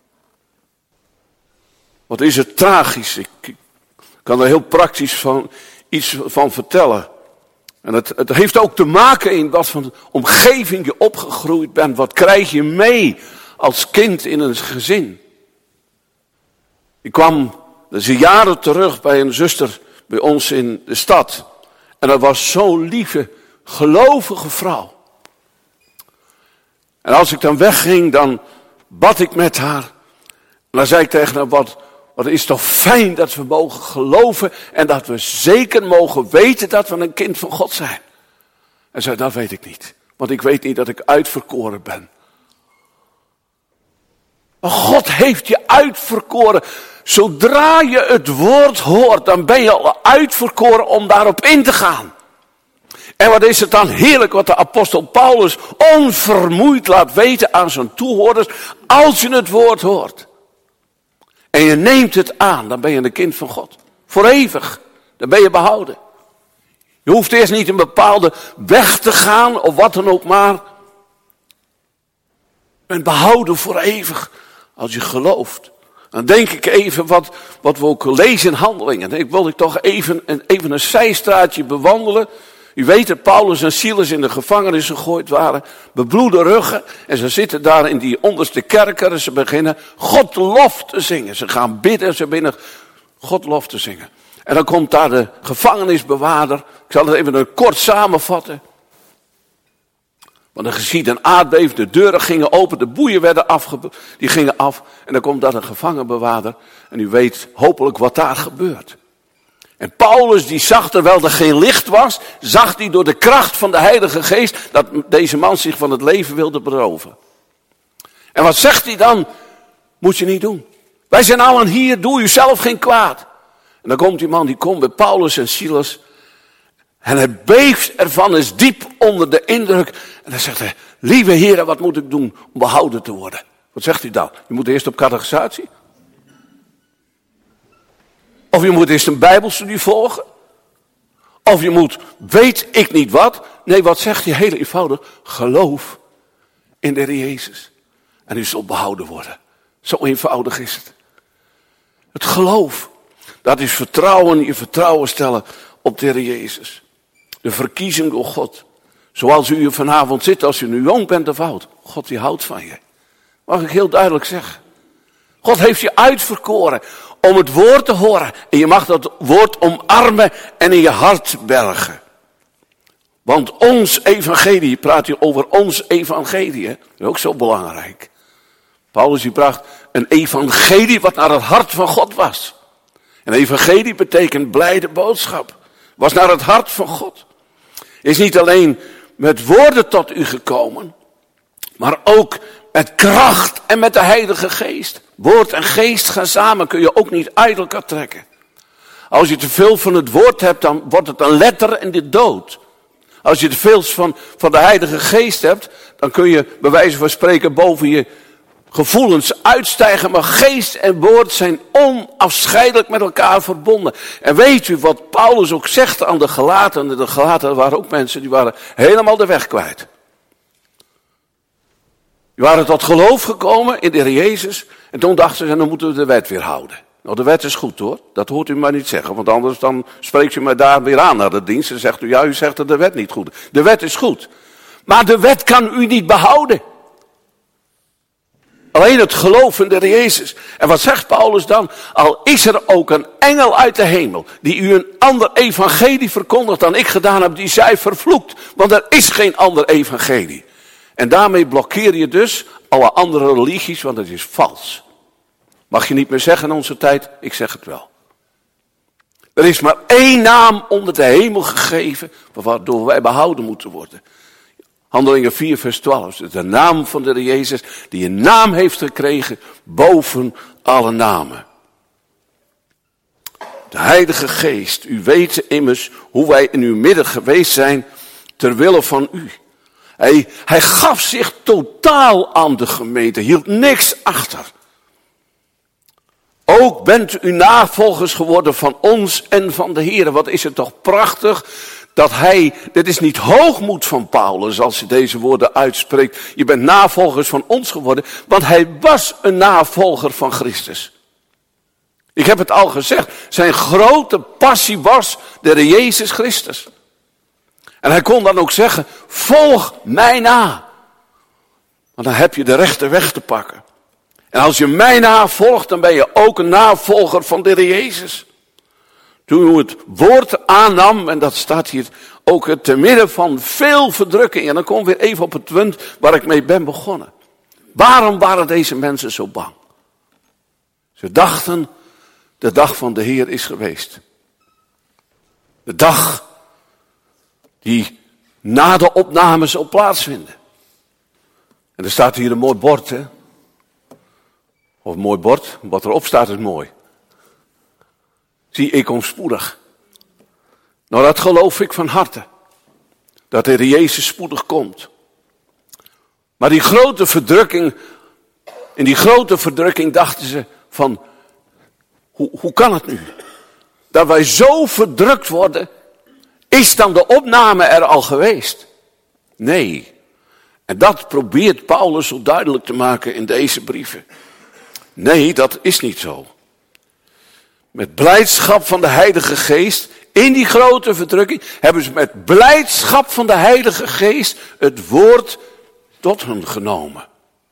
Wat is het tragisch, ik kan er heel praktisch van, iets van vertellen. En het, het heeft ook te maken in wat voor omgeving je opgegroeid bent. Wat krijg je mee als kind in een gezin? Ik kwam, dat is jaren terug, bij een zuster bij ons in de stad. En dat was zo'n lieve, gelovige vrouw. En als ik dan wegging, dan bad ik met haar. En dan zei ik tegen haar, wat, wat is toch fijn dat we mogen geloven en dat we zeker mogen weten dat we een kind van God zijn. En zei, dat weet ik niet. Want ik weet niet dat ik uitverkoren ben. Maar God heeft je uitverkoren. Zodra je het woord hoort, dan ben je al uitverkoren om daarop in te gaan. En wat is het dan heerlijk wat de apostel Paulus onvermoeid laat weten aan zijn toehoorders. Als je het woord hoort en je neemt het aan, dan ben je een kind van God. Voor eeuwig, dan ben je behouden. Je hoeft eerst niet een bepaalde weg te gaan of wat dan ook maar. Je bent behouden voor eeuwig als je gelooft. Dan denk ik even wat, wat we ook lezen in Handelingen. Ik wil ik toch even, even een zijstraatje bewandelen. U weet dat Paulus en Silas in de gevangenis gegooid waren. Bebloede ruggen. En ze zitten daar in die onderste kerker. En ze beginnen God lof te zingen. Ze gaan bidden. Ze beginnen God lof te zingen. En dan komt daar de gevangenisbewaarder. Ik zal het even kort samenvatten. Want er geschiet een aardbeving, de deuren gingen open, de boeien werden afge... die gingen af. En dan komt daar een gevangenbewaarder. En u weet hopelijk wat daar gebeurt. En Paulus die zag, terwijl er geen licht was, zag hij door de kracht van de Heilige Geest dat deze man zich van het leven wilde beroven. En wat zegt hij dan? Moet je niet doen. Wij zijn allen hier, doe u zelf geen kwaad. En dan komt die man, die komt bij Paulus en Silas. En hij beeft ervan, is diep onder de indruk. En dan zegt hij, lieve heren, wat moet ik doen om behouden te worden? Wat zegt hij dan? Je moet eerst op catechisatie. Of je moet eerst een bijbelstudie volgen. Of je moet, weet ik niet wat. Nee, wat zegt hij? Heel eenvoudig. Geloof in de Heer Jezus. En u zult behouden worden. Zo eenvoudig is het. Het geloof. Dat is vertrouwen, je vertrouwen stellen op de Heer Jezus. De verkiezing door God. Zoals u hier vanavond zit, als u nu jong bent of oud. God die houdt van je. Mag ik heel duidelijk zeggen. God heeft je uitverkoren om het woord te horen. En je mag dat woord omarmen en in je hart bergen. Want ons evangelie, je praat hier over ons evangelie. Hè? Dat is ook zo belangrijk. Paulus die bracht een evangelie wat naar het hart van God was. Een evangelie betekent blijde boodschap. Was naar het hart van God. Is niet alleen met woorden tot u gekomen. Maar ook met kracht en met de Heilige Geest. Woord en geest gaan samen, kun je ook niet uit elkaar trekken. Als je te veel van het woord hebt, dan wordt het een letter en de dood. Als je te veel van, van de Heilige Geest hebt, dan kun je bij wijze van spreken boven je gevoelens uitstijgen. Maar geest en woord zijn onafscheidelijk met elkaar verbonden. En weet u wat Paulus ook zegt aan de Galaten? De Galaten waren ook mensen die waren helemaal de weg kwijt. Die waren tot geloof gekomen in de Heer Jezus. En toen dachten ze, dan moeten we de wet weer houden. Nou, de wet is goed hoor. Dat hoort u maar niet zeggen. Want anders dan spreekt u mij daar weer aan naar de dienst. En zegt u, ja, u zegt dat de wet niet goed is. De wet is goed. Maar de wet kan u niet behouden. Alleen het geloof in de Heer Jezus. En wat zegt Paulus dan? Al is er ook een engel uit de hemel die u een ander evangelie verkondigt dan ik gedaan heb, die zij vervloekt. Want er is geen ander evangelie. En daarmee blokkeer je dus alle andere religies, want het is vals. Mag je niet meer zeggen in onze tijd? Ik zeg het wel. Er is maar één naam onder de hemel gegeven, waardoor wij behouden moeten worden. Handelingen vier vers twaalf. De naam van de Heer Jezus, die een naam heeft gekregen boven alle namen. De Heilige Geest, u weet immers hoe wij in uw midden geweest zijn ter wille van u. Hij, hij gaf zich totaal aan de gemeente, hield niks achter. Ook bent u navolgers geworden van ons en van de Heer. Wat is het toch prachtig dat hij, dit is niet hoogmoed van Paulus als hij deze woorden uitspreekt. Je bent navolgers van ons geworden, want hij was een navolger van Christus. Ik heb het al gezegd, zijn grote passie was de Heer Jezus Christus. En hij kon dan ook zeggen, volg mij na. Want dan heb je de rechte weg te pakken. En als je mij navolgt, dan ben je ook een navolger van de Heer Jezus. Toen u het woord aannam, en dat staat hier ook te midden van veel verdrukking. En dan kom ik weer even op het punt waar ik mee ben begonnen. Waarom waren deze mensen zo bang? Ze dachten, de dag van de Heer is geweest. De dag die na de opname zal plaatsvinden. En er staat hier een mooi bord, hè. Of een mooi bord, wat erop staat is mooi. Zie, ik kom spoedig. Nou, dat geloof ik van harte. dat de Heer Jezus spoedig komt. Maar die grote verdrukking, in die grote verdrukking dachten ze van, hoe, hoe kan het nu? Dat wij zo verdrukt worden, is dan de opname er al geweest? Nee. En dat probeert Paulus zo duidelijk te maken in deze brieven. Nee, dat is niet zo. Met blijdschap van de Heilige Geest, in die grote verdrukking, hebben ze met blijdschap van de Heilige Geest het woord tot hun genomen.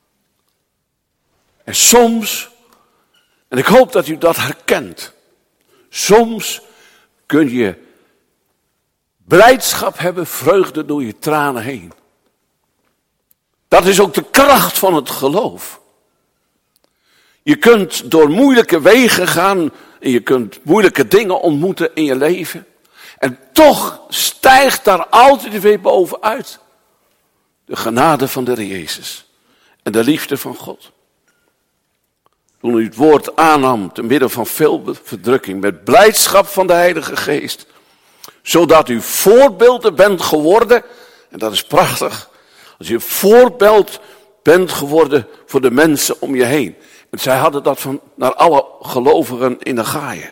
En soms, en ik hoop dat u dat herkent, soms kun je blijdschap hebben, vreugde door je tranen heen. Dat is ook de kracht van het geloof. Je kunt door moeilijke wegen gaan en je kunt moeilijke dingen ontmoeten in je leven. En toch stijgt daar altijd weer bovenuit de genade van de Heer Jezus en de liefde van God. Toen u het woord aannam te midden van veel verdrukking, met blijdschap van de Heilige Geest, zodat u voorbeelden bent geworden, en dat is prachtig, als je voorbeeld bent geworden voor de mensen om je heen. En zij hadden dat van, naar alle gelovigen in Achaïe.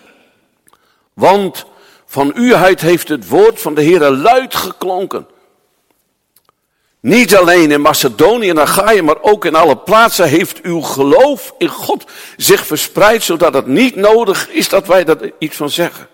Want van uheid heeft het woord van de Heere luid geklonken. Niet alleen in Macedonië en Achaïe, maar ook in alle plaatsen heeft uw geloof in God zich verspreid, zodat het niet nodig is dat wij daar iets van zeggen.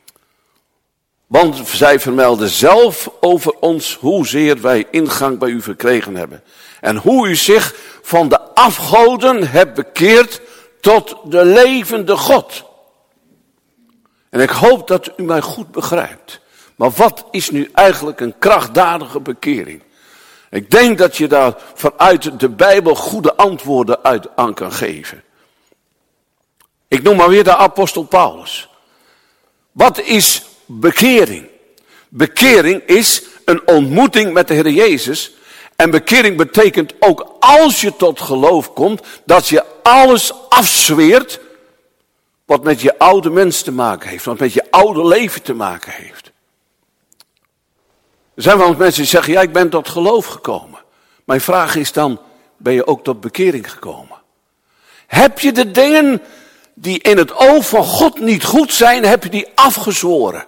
Want zij vermelden zelf over ons hoezeer wij ingang bij u verkregen hebben. En hoe u zich van de afgoden hebt bekeerd tot de levende God. En ik hoop dat u mij goed begrijpt. Maar wat is nu eigenlijk een krachtdadige bekering? Ik denk dat je daar vanuit de Bijbel goede antwoorden uit aan kan geven. Ik noem maar weer de apostel Paulus. Wat is bekering? Bekering is een ontmoeting met de Heer Jezus. En bekering betekent ook als je tot geloof komt, dat je alles afzweert wat met je oude mens te maken heeft, wat met je oude leven te maken heeft. Er zijn wel eens mensen die zeggen, ja, ik ben tot geloof gekomen. Mijn vraag is dan, ben je ook tot bekering gekomen? Heb je de dingen die in het oog van God niet goed zijn, heb je die afgezworen?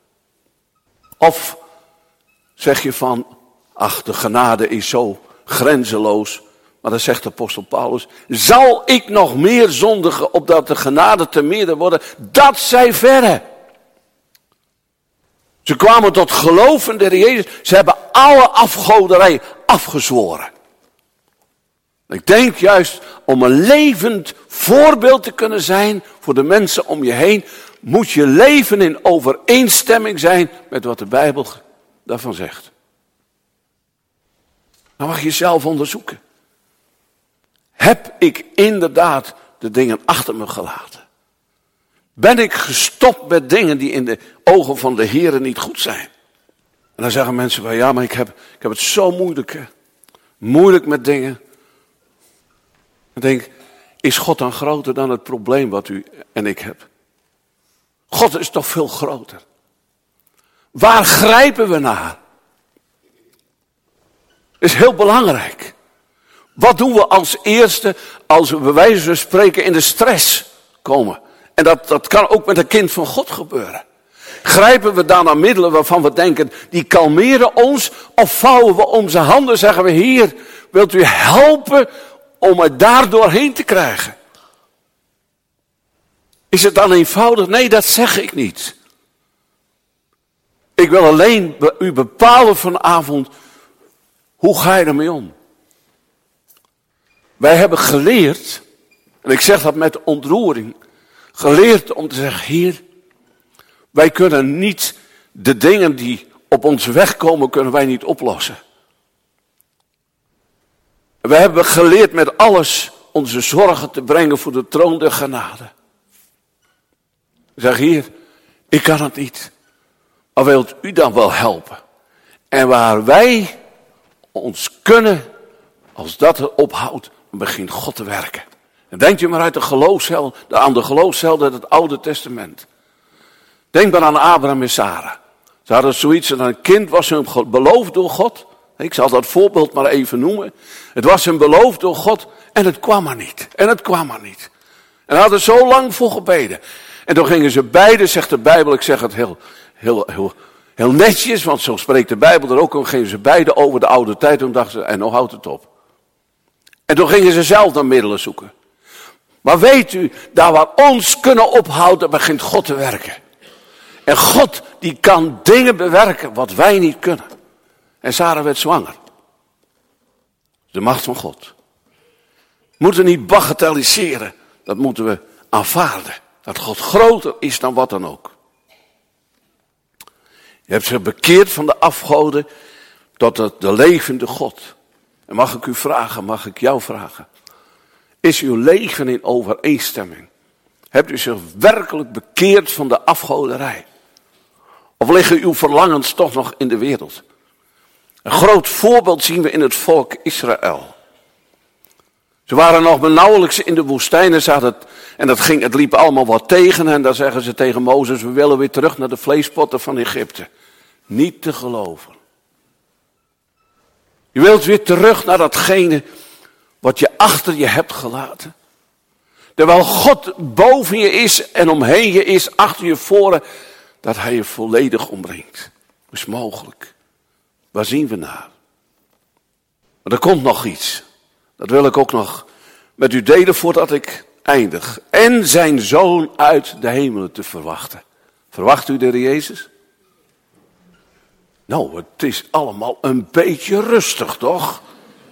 Of zeg je van, ach, de genade is zo grenzeloos. Maar dan zegt de apostel Paulus, zal ik nog meer zondigen opdat de genade te meerder worden? Dat zij verre. Ze kwamen tot geloof in de Heer Jezus. Ze hebben alle afgoderij afgezworen. Ik denk juist om een levend voorbeeld te kunnen zijn voor de mensen om je heen, moet je leven in overeenstemming zijn met wat de Bijbel daarvan zegt. Dan mag je zelf onderzoeken. Heb ik inderdaad de dingen achter me gelaten? Ben ik gestopt met dingen die in de ogen van de Heere niet goed zijn? En dan zeggen mensen wel, ja, maar ik heb, ik heb het zo moeilijk. Hè? Moeilijk met dingen. Ik denk, is God dan groter dan het probleem wat u en ik hebben? God is toch veel groter. Waar grijpen we naar? Is heel belangrijk. Wat doen we als eerste als we bij wijze van spreken in de stress komen? En dat, dat kan ook met een kind van God gebeuren. Grijpen we dan naar middelen waarvan we denken, die kalmeren ons? Of vouwen we onze handen, zeggen we, Heer, wilt u helpen om het daar doorheen te krijgen? Is het dan eenvoudig? Nee, dat zeg ik niet. Ik wil alleen u bepalen vanavond, hoe ga je ermee om? Wij hebben geleerd, en ik zeg dat met ontroering, geleerd om te zeggen, Heer, wij kunnen niet de dingen die op onze weg komen, kunnen wij niet oplossen. We hebben geleerd met alles onze zorgen te brengen voor de troon der genade. Zeg, Heer, ik kan het niet. Maar wilt u dan wel helpen? En waar wij ons kunnen, als dat er ophoudt, dan begint God te werken. En denk je maar uit de geloofscel, aan de geloofscel uit het Oude Testament. Denk maar aan Abraham en Sarah. Ze hadden zoiets dat een kind was hun beloofd door God. Ik zal dat voorbeeld maar even noemen. Het was hun beloofd door God en het kwam maar niet. En het kwam maar niet. En hadden zo lang voor gebeden. En toen gingen ze beiden, zegt de Bijbel, ik zeg het heel, heel, heel, heel netjes, want zo spreekt de Bijbel er ook om, gingen ze beiden over de oude tijd. Toen dachten ze, en nou houdt het op. En toen gingen ze zelf naar middelen zoeken. Maar weet u, daar waar ons kunnen ophouden, begint God te werken. En God, die kan dingen bewerken wat wij niet kunnen. En Sarah werd zwanger. De macht van God. We moeten niet bagatelliseren. Dat moeten we aanvaarden. Dat God groter is dan wat dan ook. Je hebt zich bekeerd van de afgoden tot de levende God. En mag ik u vragen, mag ik jou vragen. Is uw leven in overeenstemming? Hebt u zich werkelijk bekeerd van de afgoderij? Of liggen uw verlangens toch nog in de wereld? Een groot voorbeeld zien we in het volk Israël. Ze waren nog maar nauwelijks in de woestijn en, het, en dat ging, het liep allemaal wat tegen. En dan zeggen ze tegen Mozes, we willen weer terug naar de vleespotten van Egypte. Niet te geloven. Je wilt weer terug naar datgene wat je achter je hebt gelaten. Terwijl God boven je is en omheen je is, achter je voren, dat hij je volledig ombrengt. Dat is mogelijk. Waar zien we naar? Maar er komt nog iets. Dat wil ik ook nog met u delen voordat ik eindig. En zijn zoon uit de hemelen te verwachten. Verwacht u de Heer Jezus? Nou, het is allemaal een beetje rustig, toch?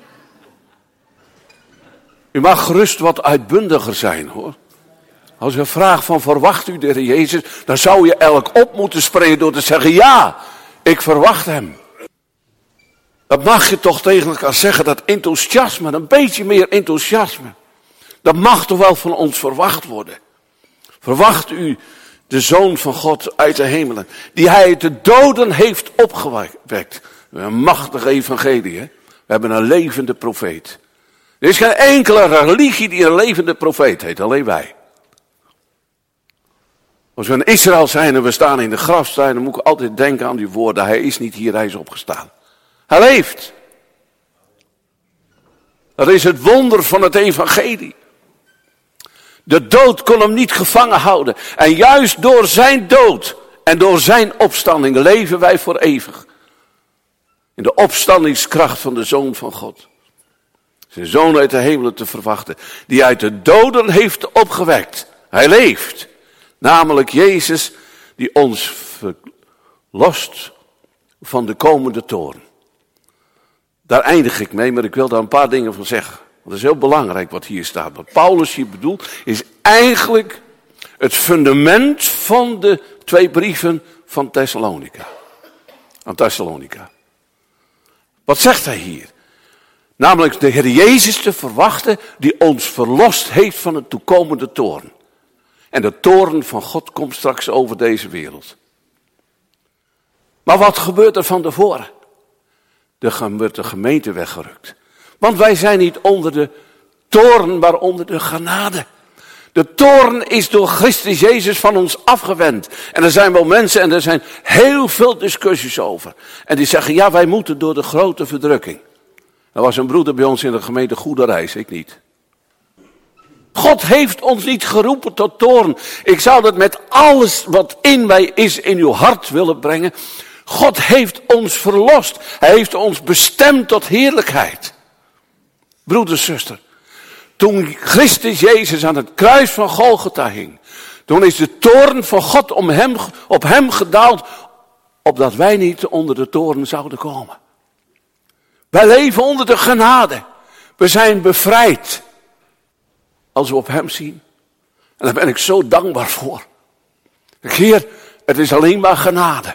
U mag gerust wat uitbundiger zijn, hoor. Als je vraagt van verwacht u de Heer Jezus, dan zou je elk op moeten springen door te zeggen, ja, ik verwacht hem. Dat mag je toch tegen elkaar zeggen, dat enthousiasme, een beetje meer enthousiasme. Dat mag toch wel van ons verwacht worden. Verwacht u de Zoon van God uit de hemelen, die hij uit de doden heeft opgewekt. Een machtige evangelie, hè? We hebben een levende profeet. Er is geen enkele religie die een levende profeet heet, alleen wij. Als we in Israël zijn en we staan in de grafsteen, dan moet ik altijd denken aan die woorden, hij is niet hier, hij is opgestaan. Hij leeft. Dat is het wonder van het evangelie. De dood kon hem niet gevangen houden. En juist door zijn dood en door zijn opstanding leven wij voor eeuwig. In de opstandingskracht van de Zoon van God. Zijn Zoon uit de hemelen te verwachten. Die uit de doden heeft opgewekt. Hij leeft. Namelijk Jezus die ons verlost van de komende toorn. Daar eindig ik mee, maar ik wil daar een paar dingen van zeggen. Want het is heel belangrijk wat hier staat. Wat Paulus hier bedoelt, is eigenlijk het fundament van de twee brieven van Thessalonica. Aan Thessalonica. Wat zegt hij hier? Namelijk de Heer Jezus te verwachten die ons verlost heeft van een toekomende toorn. En de toorn van God komt straks over deze wereld. Maar wat gebeurt er van tevoren? Er wordt de gemeente weggerukt. Want wij zijn niet onder de toorn, maar onder de genade. De toorn is door Christus Jezus van ons afgewend. En er zijn wel mensen en er zijn heel veel discussies over. En die zeggen, ja, wij moeten door de grote verdrukking. Er was een broeder bij ons in de gemeente Goede Reis, ik niet. God heeft ons niet geroepen tot toorn. Ik zou dat met alles wat in mij is in uw hart willen brengen. God heeft ons verlost. Hij heeft ons bestemd tot heerlijkheid. Broeder, zuster. Toen Christus Jezus aan het kruis van Golgotha hing. Toen is de toorn van God om hem, op hem gedaald. Opdat wij niet onder de toorn zouden komen. Wij leven onder de genade. We zijn bevrijd. Als we op hem zien. En daar ben ik zo dankbaar voor. Heer, het is alleen maar genade.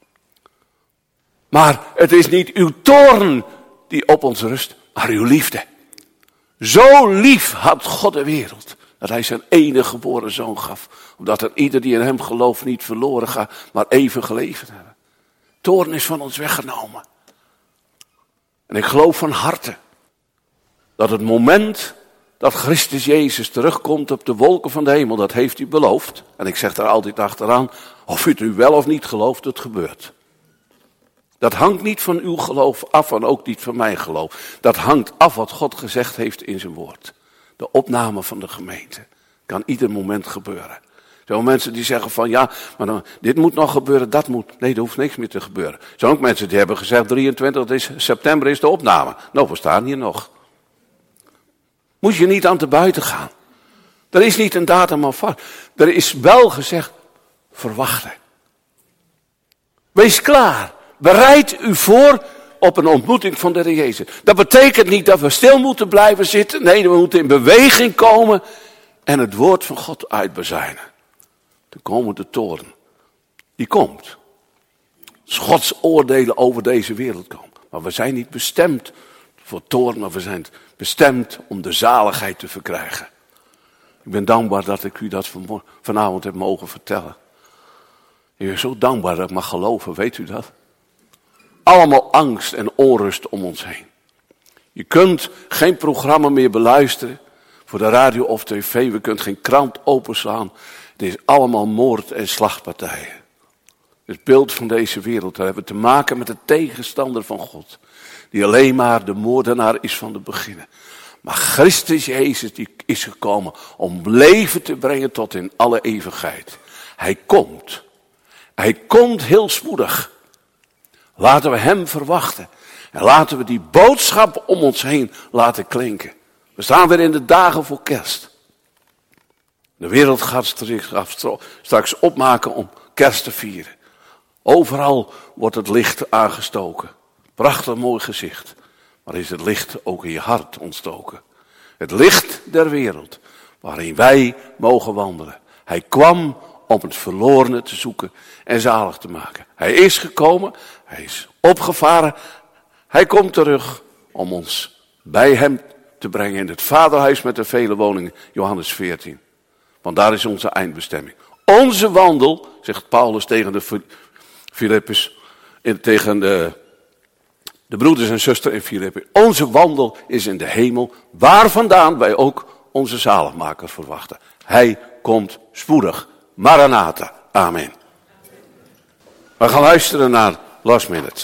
Maar het is niet uw toorn die op ons rust, maar uw liefde. Zo lief had God de wereld, dat hij zijn enige geboren zoon gaf. Omdat er ieder die in hem gelooft niet verloren gaat, maar eeuwig leven hebben. Toorn is van ons weggenomen. En ik geloof van harte dat het moment dat Christus Jezus terugkomt op de wolken van de hemel, dat heeft hij beloofd. En ik zeg daar altijd achteraan, of u het nu wel of niet gelooft, het gebeurt. Dat hangt niet van uw geloof af en ook niet van mijn geloof. Dat hangt af wat God gezegd heeft in zijn woord. De opname van de gemeente. Kan ieder moment gebeuren. Er zijn mensen die zeggen van ja, maar dan, dit moet nog gebeuren, dat moet. Nee, er hoeft niks meer te gebeuren. Er zijn ook mensen die hebben gezegd drieëntwintig september is de opname. Nou, we staan hier nog. Moet je niet aan te buiten gaan. Er is niet een datum al vast. Er is wel gezegd, verwachten. Wees klaar. Bereid u voor op een ontmoeting van de Heer Jezus. Dat betekent niet dat we stil moeten blijven zitten. Nee, we moeten in beweging komen en het woord van God uitbezuinen. De komende toorn, die komt. Als Gods oordelen over deze wereld komen. Maar we zijn niet bestemd voor toorn, maar we zijn bestemd om de zaligheid te verkrijgen. Ik ben dankbaar dat ik u dat vanavond heb mogen vertellen. Ik ben zo dankbaar dat ik mag geloven, weet u dat? Allemaal angst en onrust om ons heen. Je kunt geen programma meer beluisteren voor de radio of tv. We kunt geen krant openslaan. Het is allemaal moord en slachtpartijen. Het beeld van deze wereld, daar hebben we te maken met de tegenstander van God. Die alleen maar de moordenaar is van de beginnen. Maar Christus Jezus die is gekomen om leven te brengen tot in alle eeuwigheid. Hij komt. Hij komt heel spoedig. Laten we hem verwachten. En laten we die boodschap om ons heen laten klinken. We staan weer in de dagen voor kerst. De wereld gaat straks opmaken om kerst te vieren. Overal wordt het licht aangestoken. Prachtig mooi gezicht. Maar is het licht ook in je hart ontstoken? Het licht der wereld, waarin wij mogen wandelen. Hij kwam om het verlorene te zoeken en zalig te maken. Hij is gekomen, hij is opgevaren. Hij komt terug om ons bij hem te brengen in het vaderhuis met de vele woningen. Johannes veertien. Want daar is onze eindbestemming. Onze wandel, zegt Paulus tegen de Filippus, tegen de, de broeders en zusters in Filippi. Onze wandel is in de hemel, waar vandaan wij ook onze zaligmaker verwachten. Hij komt spoedig. Maranatha. Amen. We gaan luisteren naar Last Minute.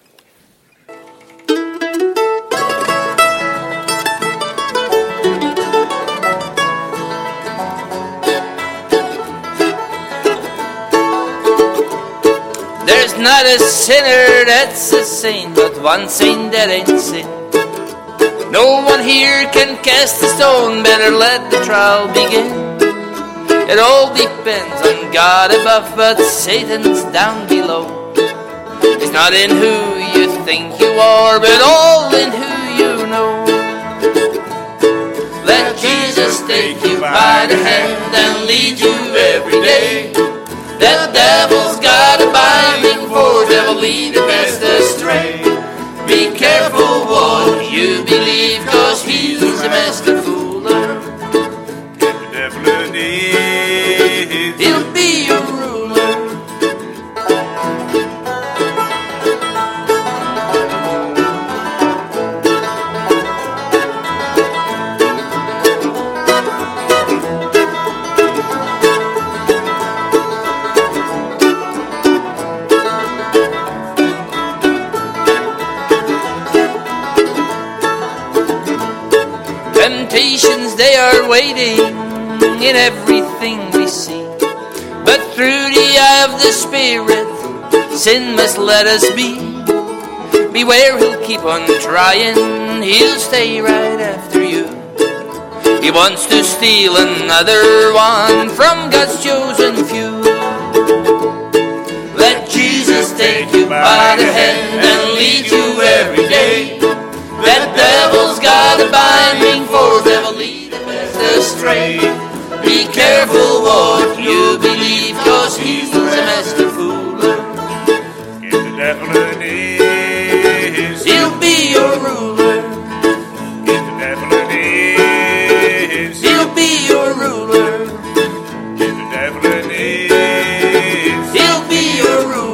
There's not a sinner that's a saint, but one saint that ain't sin. No one here can cast a stone, better let the trial begin. It all depends on God above, but Satan's down below. It's not in who you think you are, but all in who you know. Let Jesus take you by the hand and lead you every day. That devil's got a binding, for devil lead the best astray. Be careful what you believe, cause he's a master fooler. Give the devil an ear. He'll be your ruler. Temptations, they are waiting in everything we see. But through the eye of the Spirit, sin must let us be. Beware, he'll keep on trying, he'll stay right after you. He wants to steal another one from God's chosen few. Let Jesus take you by the hand and lead you every day. That devil's got a binding, for devil lead the best astray. Be careful what you believe, cause he's a master fooler. Give the devil an ear. He'll be your ruler. Give the devil an ear. He'll be your ruler. Give the devil an ear. He'll be your ruler.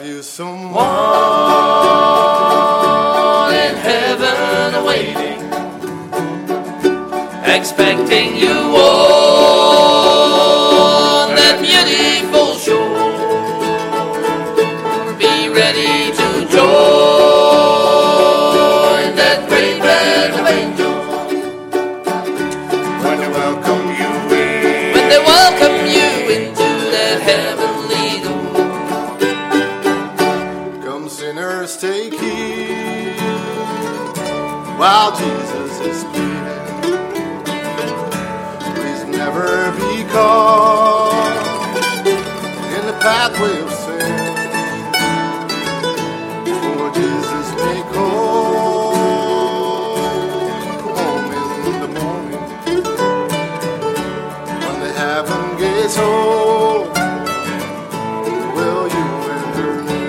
you someone in heaven awaiting, expecting you on that beautiful shore? Be ready to join that great band of angels when they welcome you in. when they welcome you into that heavenly door. Come sinners, take heed while Jesus is pleading. Please never be caught in the pathway of sin, for Jesus may call home in the morning when the heaven gates open. Will you enter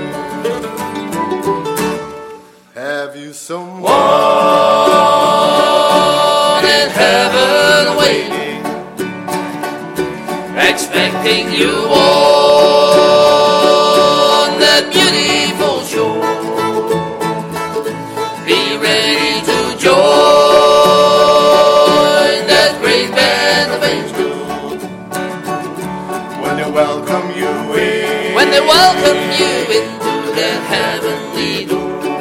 in? Have you someone in heaven waiting, expecting you on that beautiful shore? Be ready to join that great band of angels When they welcome you in. when they welcome you into that heavenly door.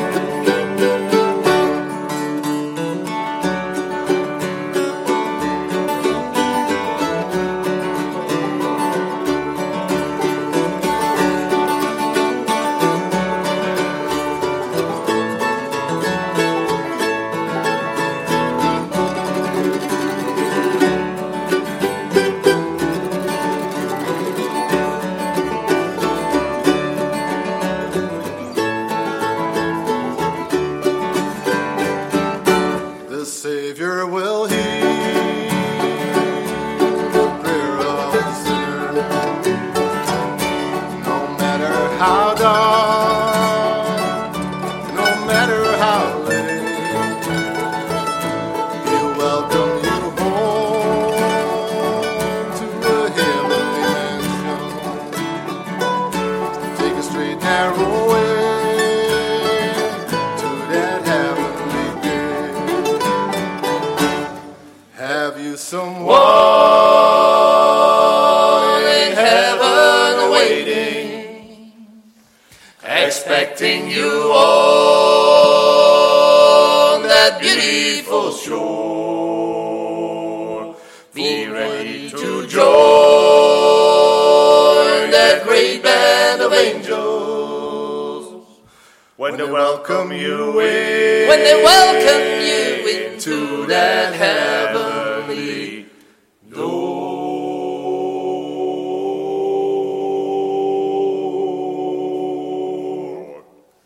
the Savior will hear the prayer of the sinner, no matter how dark, no matter how late. He'll welcome you home to the heavenly mansion. Take a straight narrow way to that heavenly gate. Have you someone in heaven waiting, expecting you on that beautiful shore? Be ready to join that great band of angels When they welcome you in. when they welcome you into that heavenly door.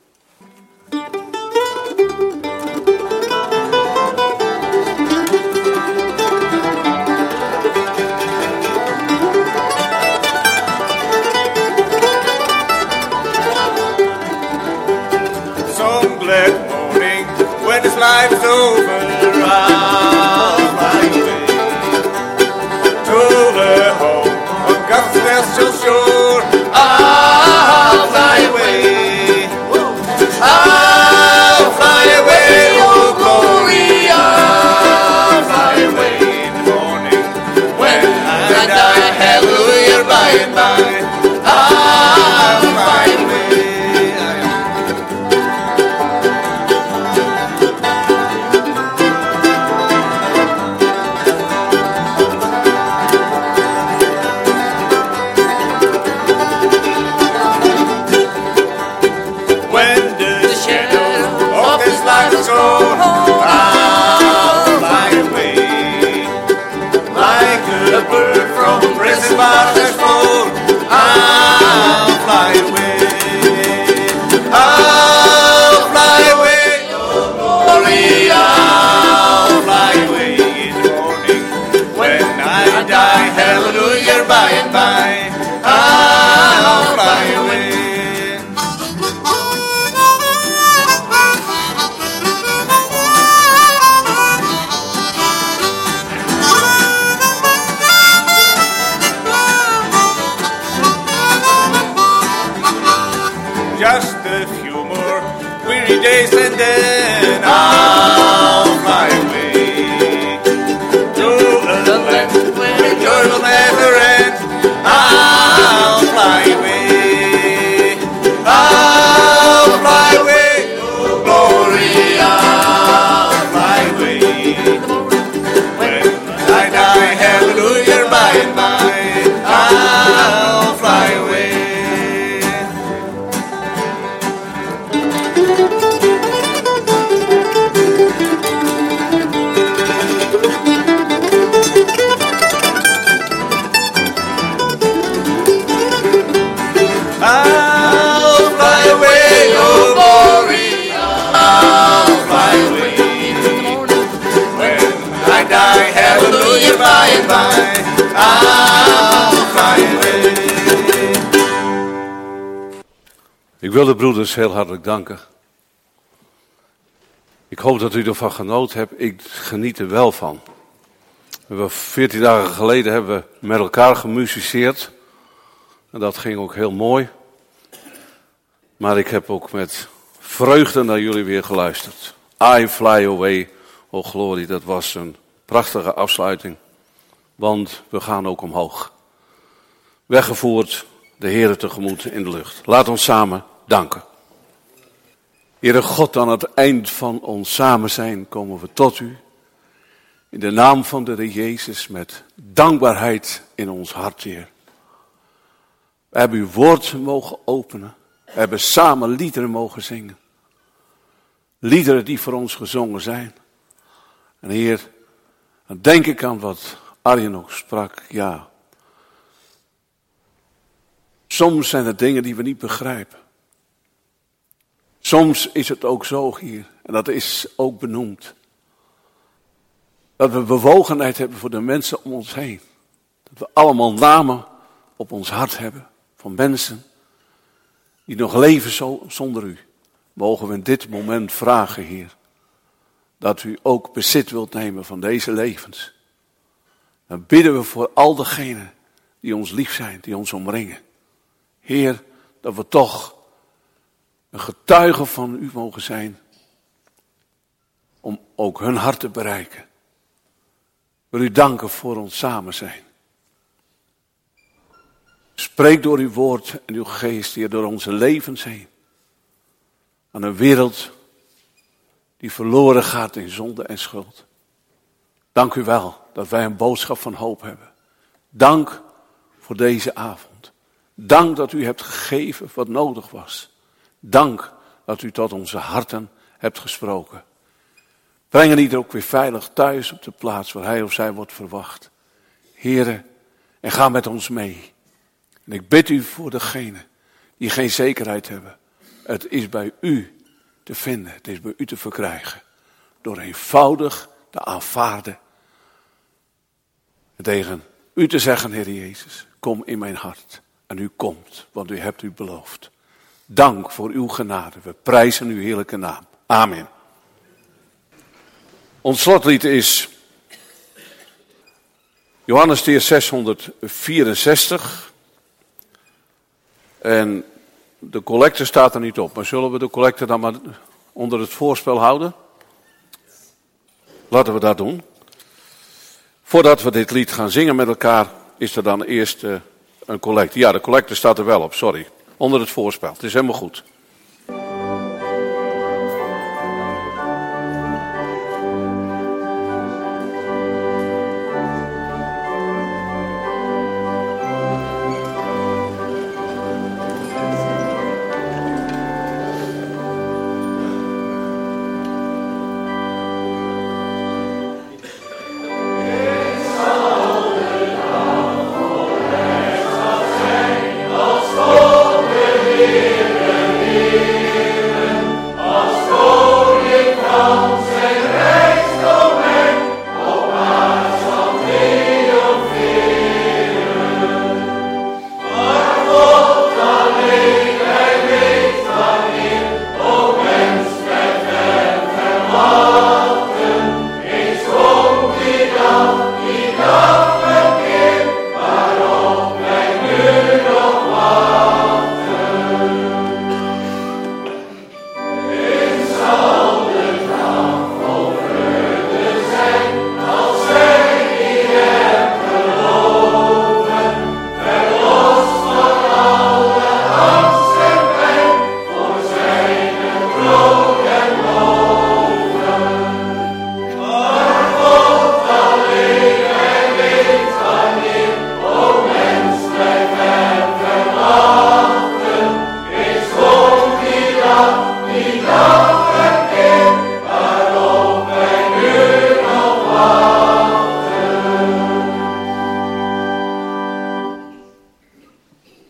Some glad morning when this life is over, I'll fly away to the home of God's celestial shore. I'll fly away. I'll fly away, oh glory. I'll fly away in the morning when I die. Hallelujah, by and by. I'll fly away. When the shadow of this life is gone, I'll fly away like a bird from prison bars that's flown. I'll fly away. I'll fly away, oh glory. I'll fly away in the morning when I die. Hallelujah, by and by. I'll fly away. Thank you. stormy days, and then I'll fly away to a land where joy will never end. I'll fly away, I'll fly away, oh glory, I'll fly away. When I die, hallelujah, by and by, I'll fly away. I'll fly away, oh glory, I'll fly away. When I die, hallelujah, by and by, I'll fly away. Ik wil de broeders heel hartelijk danken. Ik hoop dat u ervan genoten hebt. Ik geniet er wel van. We hebben veertien dagen geleden hebben we met elkaar gemusiceerd. En dat ging ook heel mooi. Maar ik heb ook met vreugde naar jullie weer geluisterd. I fly away, oh glory, dat was een prachtige afsluiting. Want we gaan ook omhoog. Weggevoerd de Heere tegemoet in de lucht. Laat ons samen danken. Heere God, aan het eind van ons samen zijn komen we tot u. In de naam van de Heer Jezus met dankbaarheid in ons hart, Heer. We hebben uw woord mogen openen. We hebben samen liederen mogen zingen. Liederen die voor ons gezongen zijn. En Heer, dan denk ik aan wat Arjen ook sprak. Ja. Soms zijn er dingen die we niet begrijpen. Soms is het ook zo, Heer. En dat is ook benoemd. Dat we bewogenheid hebben voor de mensen om ons heen. Dat we allemaal namen op ons hart hebben. Van mensen die nog leven zo, zonder u. Mogen we in dit moment vragen, Heer. Dat u ook bezit wilt nemen van deze levens. Dan bidden we voor al degenen die ons lief zijn, die ons omringen. Heer, dat we toch een getuige van u mogen zijn. Om ook hun hart te bereiken. Ik wil u danken voor ons samen zijn. Spreek door uw woord en uw geest, Heer, door onze levens heen. Aan een wereld die verloren gaat in zonde en schuld. Dank u wel dat wij een boodschap van hoop hebben. Dank voor deze avond. Dank dat u hebt gegeven wat nodig was. Dank dat u tot onze harten hebt gesproken. Breng ieder ook weer veilig thuis op de plaats waar hij of zij wordt verwacht. Here, en ga met ons mee. En ik bid u voor degenen die geen zekerheid hebben. Het is bij u te vinden, het is bij u te verkrijgen. Door eenvoudig te aanvaarden. En tegen u te zeggen, Heer Jezus, kom in mijn hart. En u komt, want u hebt u beloofd. Dank voor uw genade. We prijzen uw heerlijke naam. Amen. Ons slotlied is Johannesdier zeshonderdvierenzestig. En de collecte staat er niet op. Maar zullen we de collecte dan maar onder het voorspel houden? Laten we dat doen. Voordat we dit lied gaan zingen met elkaar, is er dan eerst uh, een collecte. Ja, de collecte staat er wel op, sorry. Onder het voorspel. Het is helemaal goed. Heer,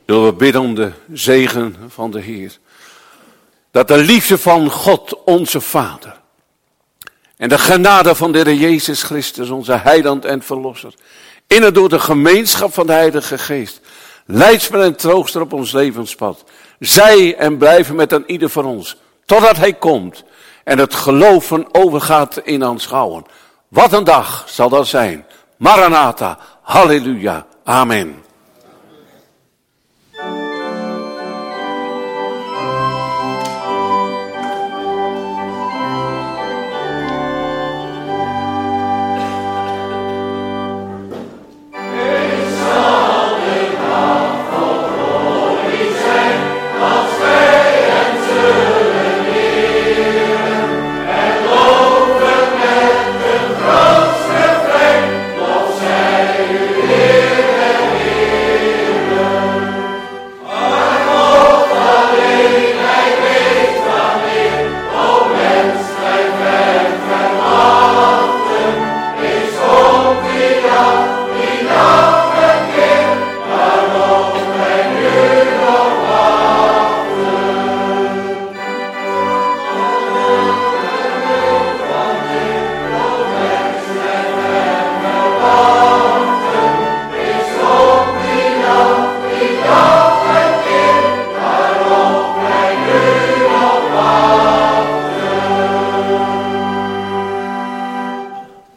Zullen we bidden om de zegen van de Heer. Dat de liefde van God, onze Vader, en de genade van de Heer Jezus Christus, onze heiland en verlosser, in en door de gemeenschap van de Heilige Geest, leidsman en trooster op ons levenspad, zij en blijven met aan ieder van ons, totdat Hij komt en het geloven overgaat in aanschouwen. Wat een dag zal dat zijn. Maranatha, halleluja, amen.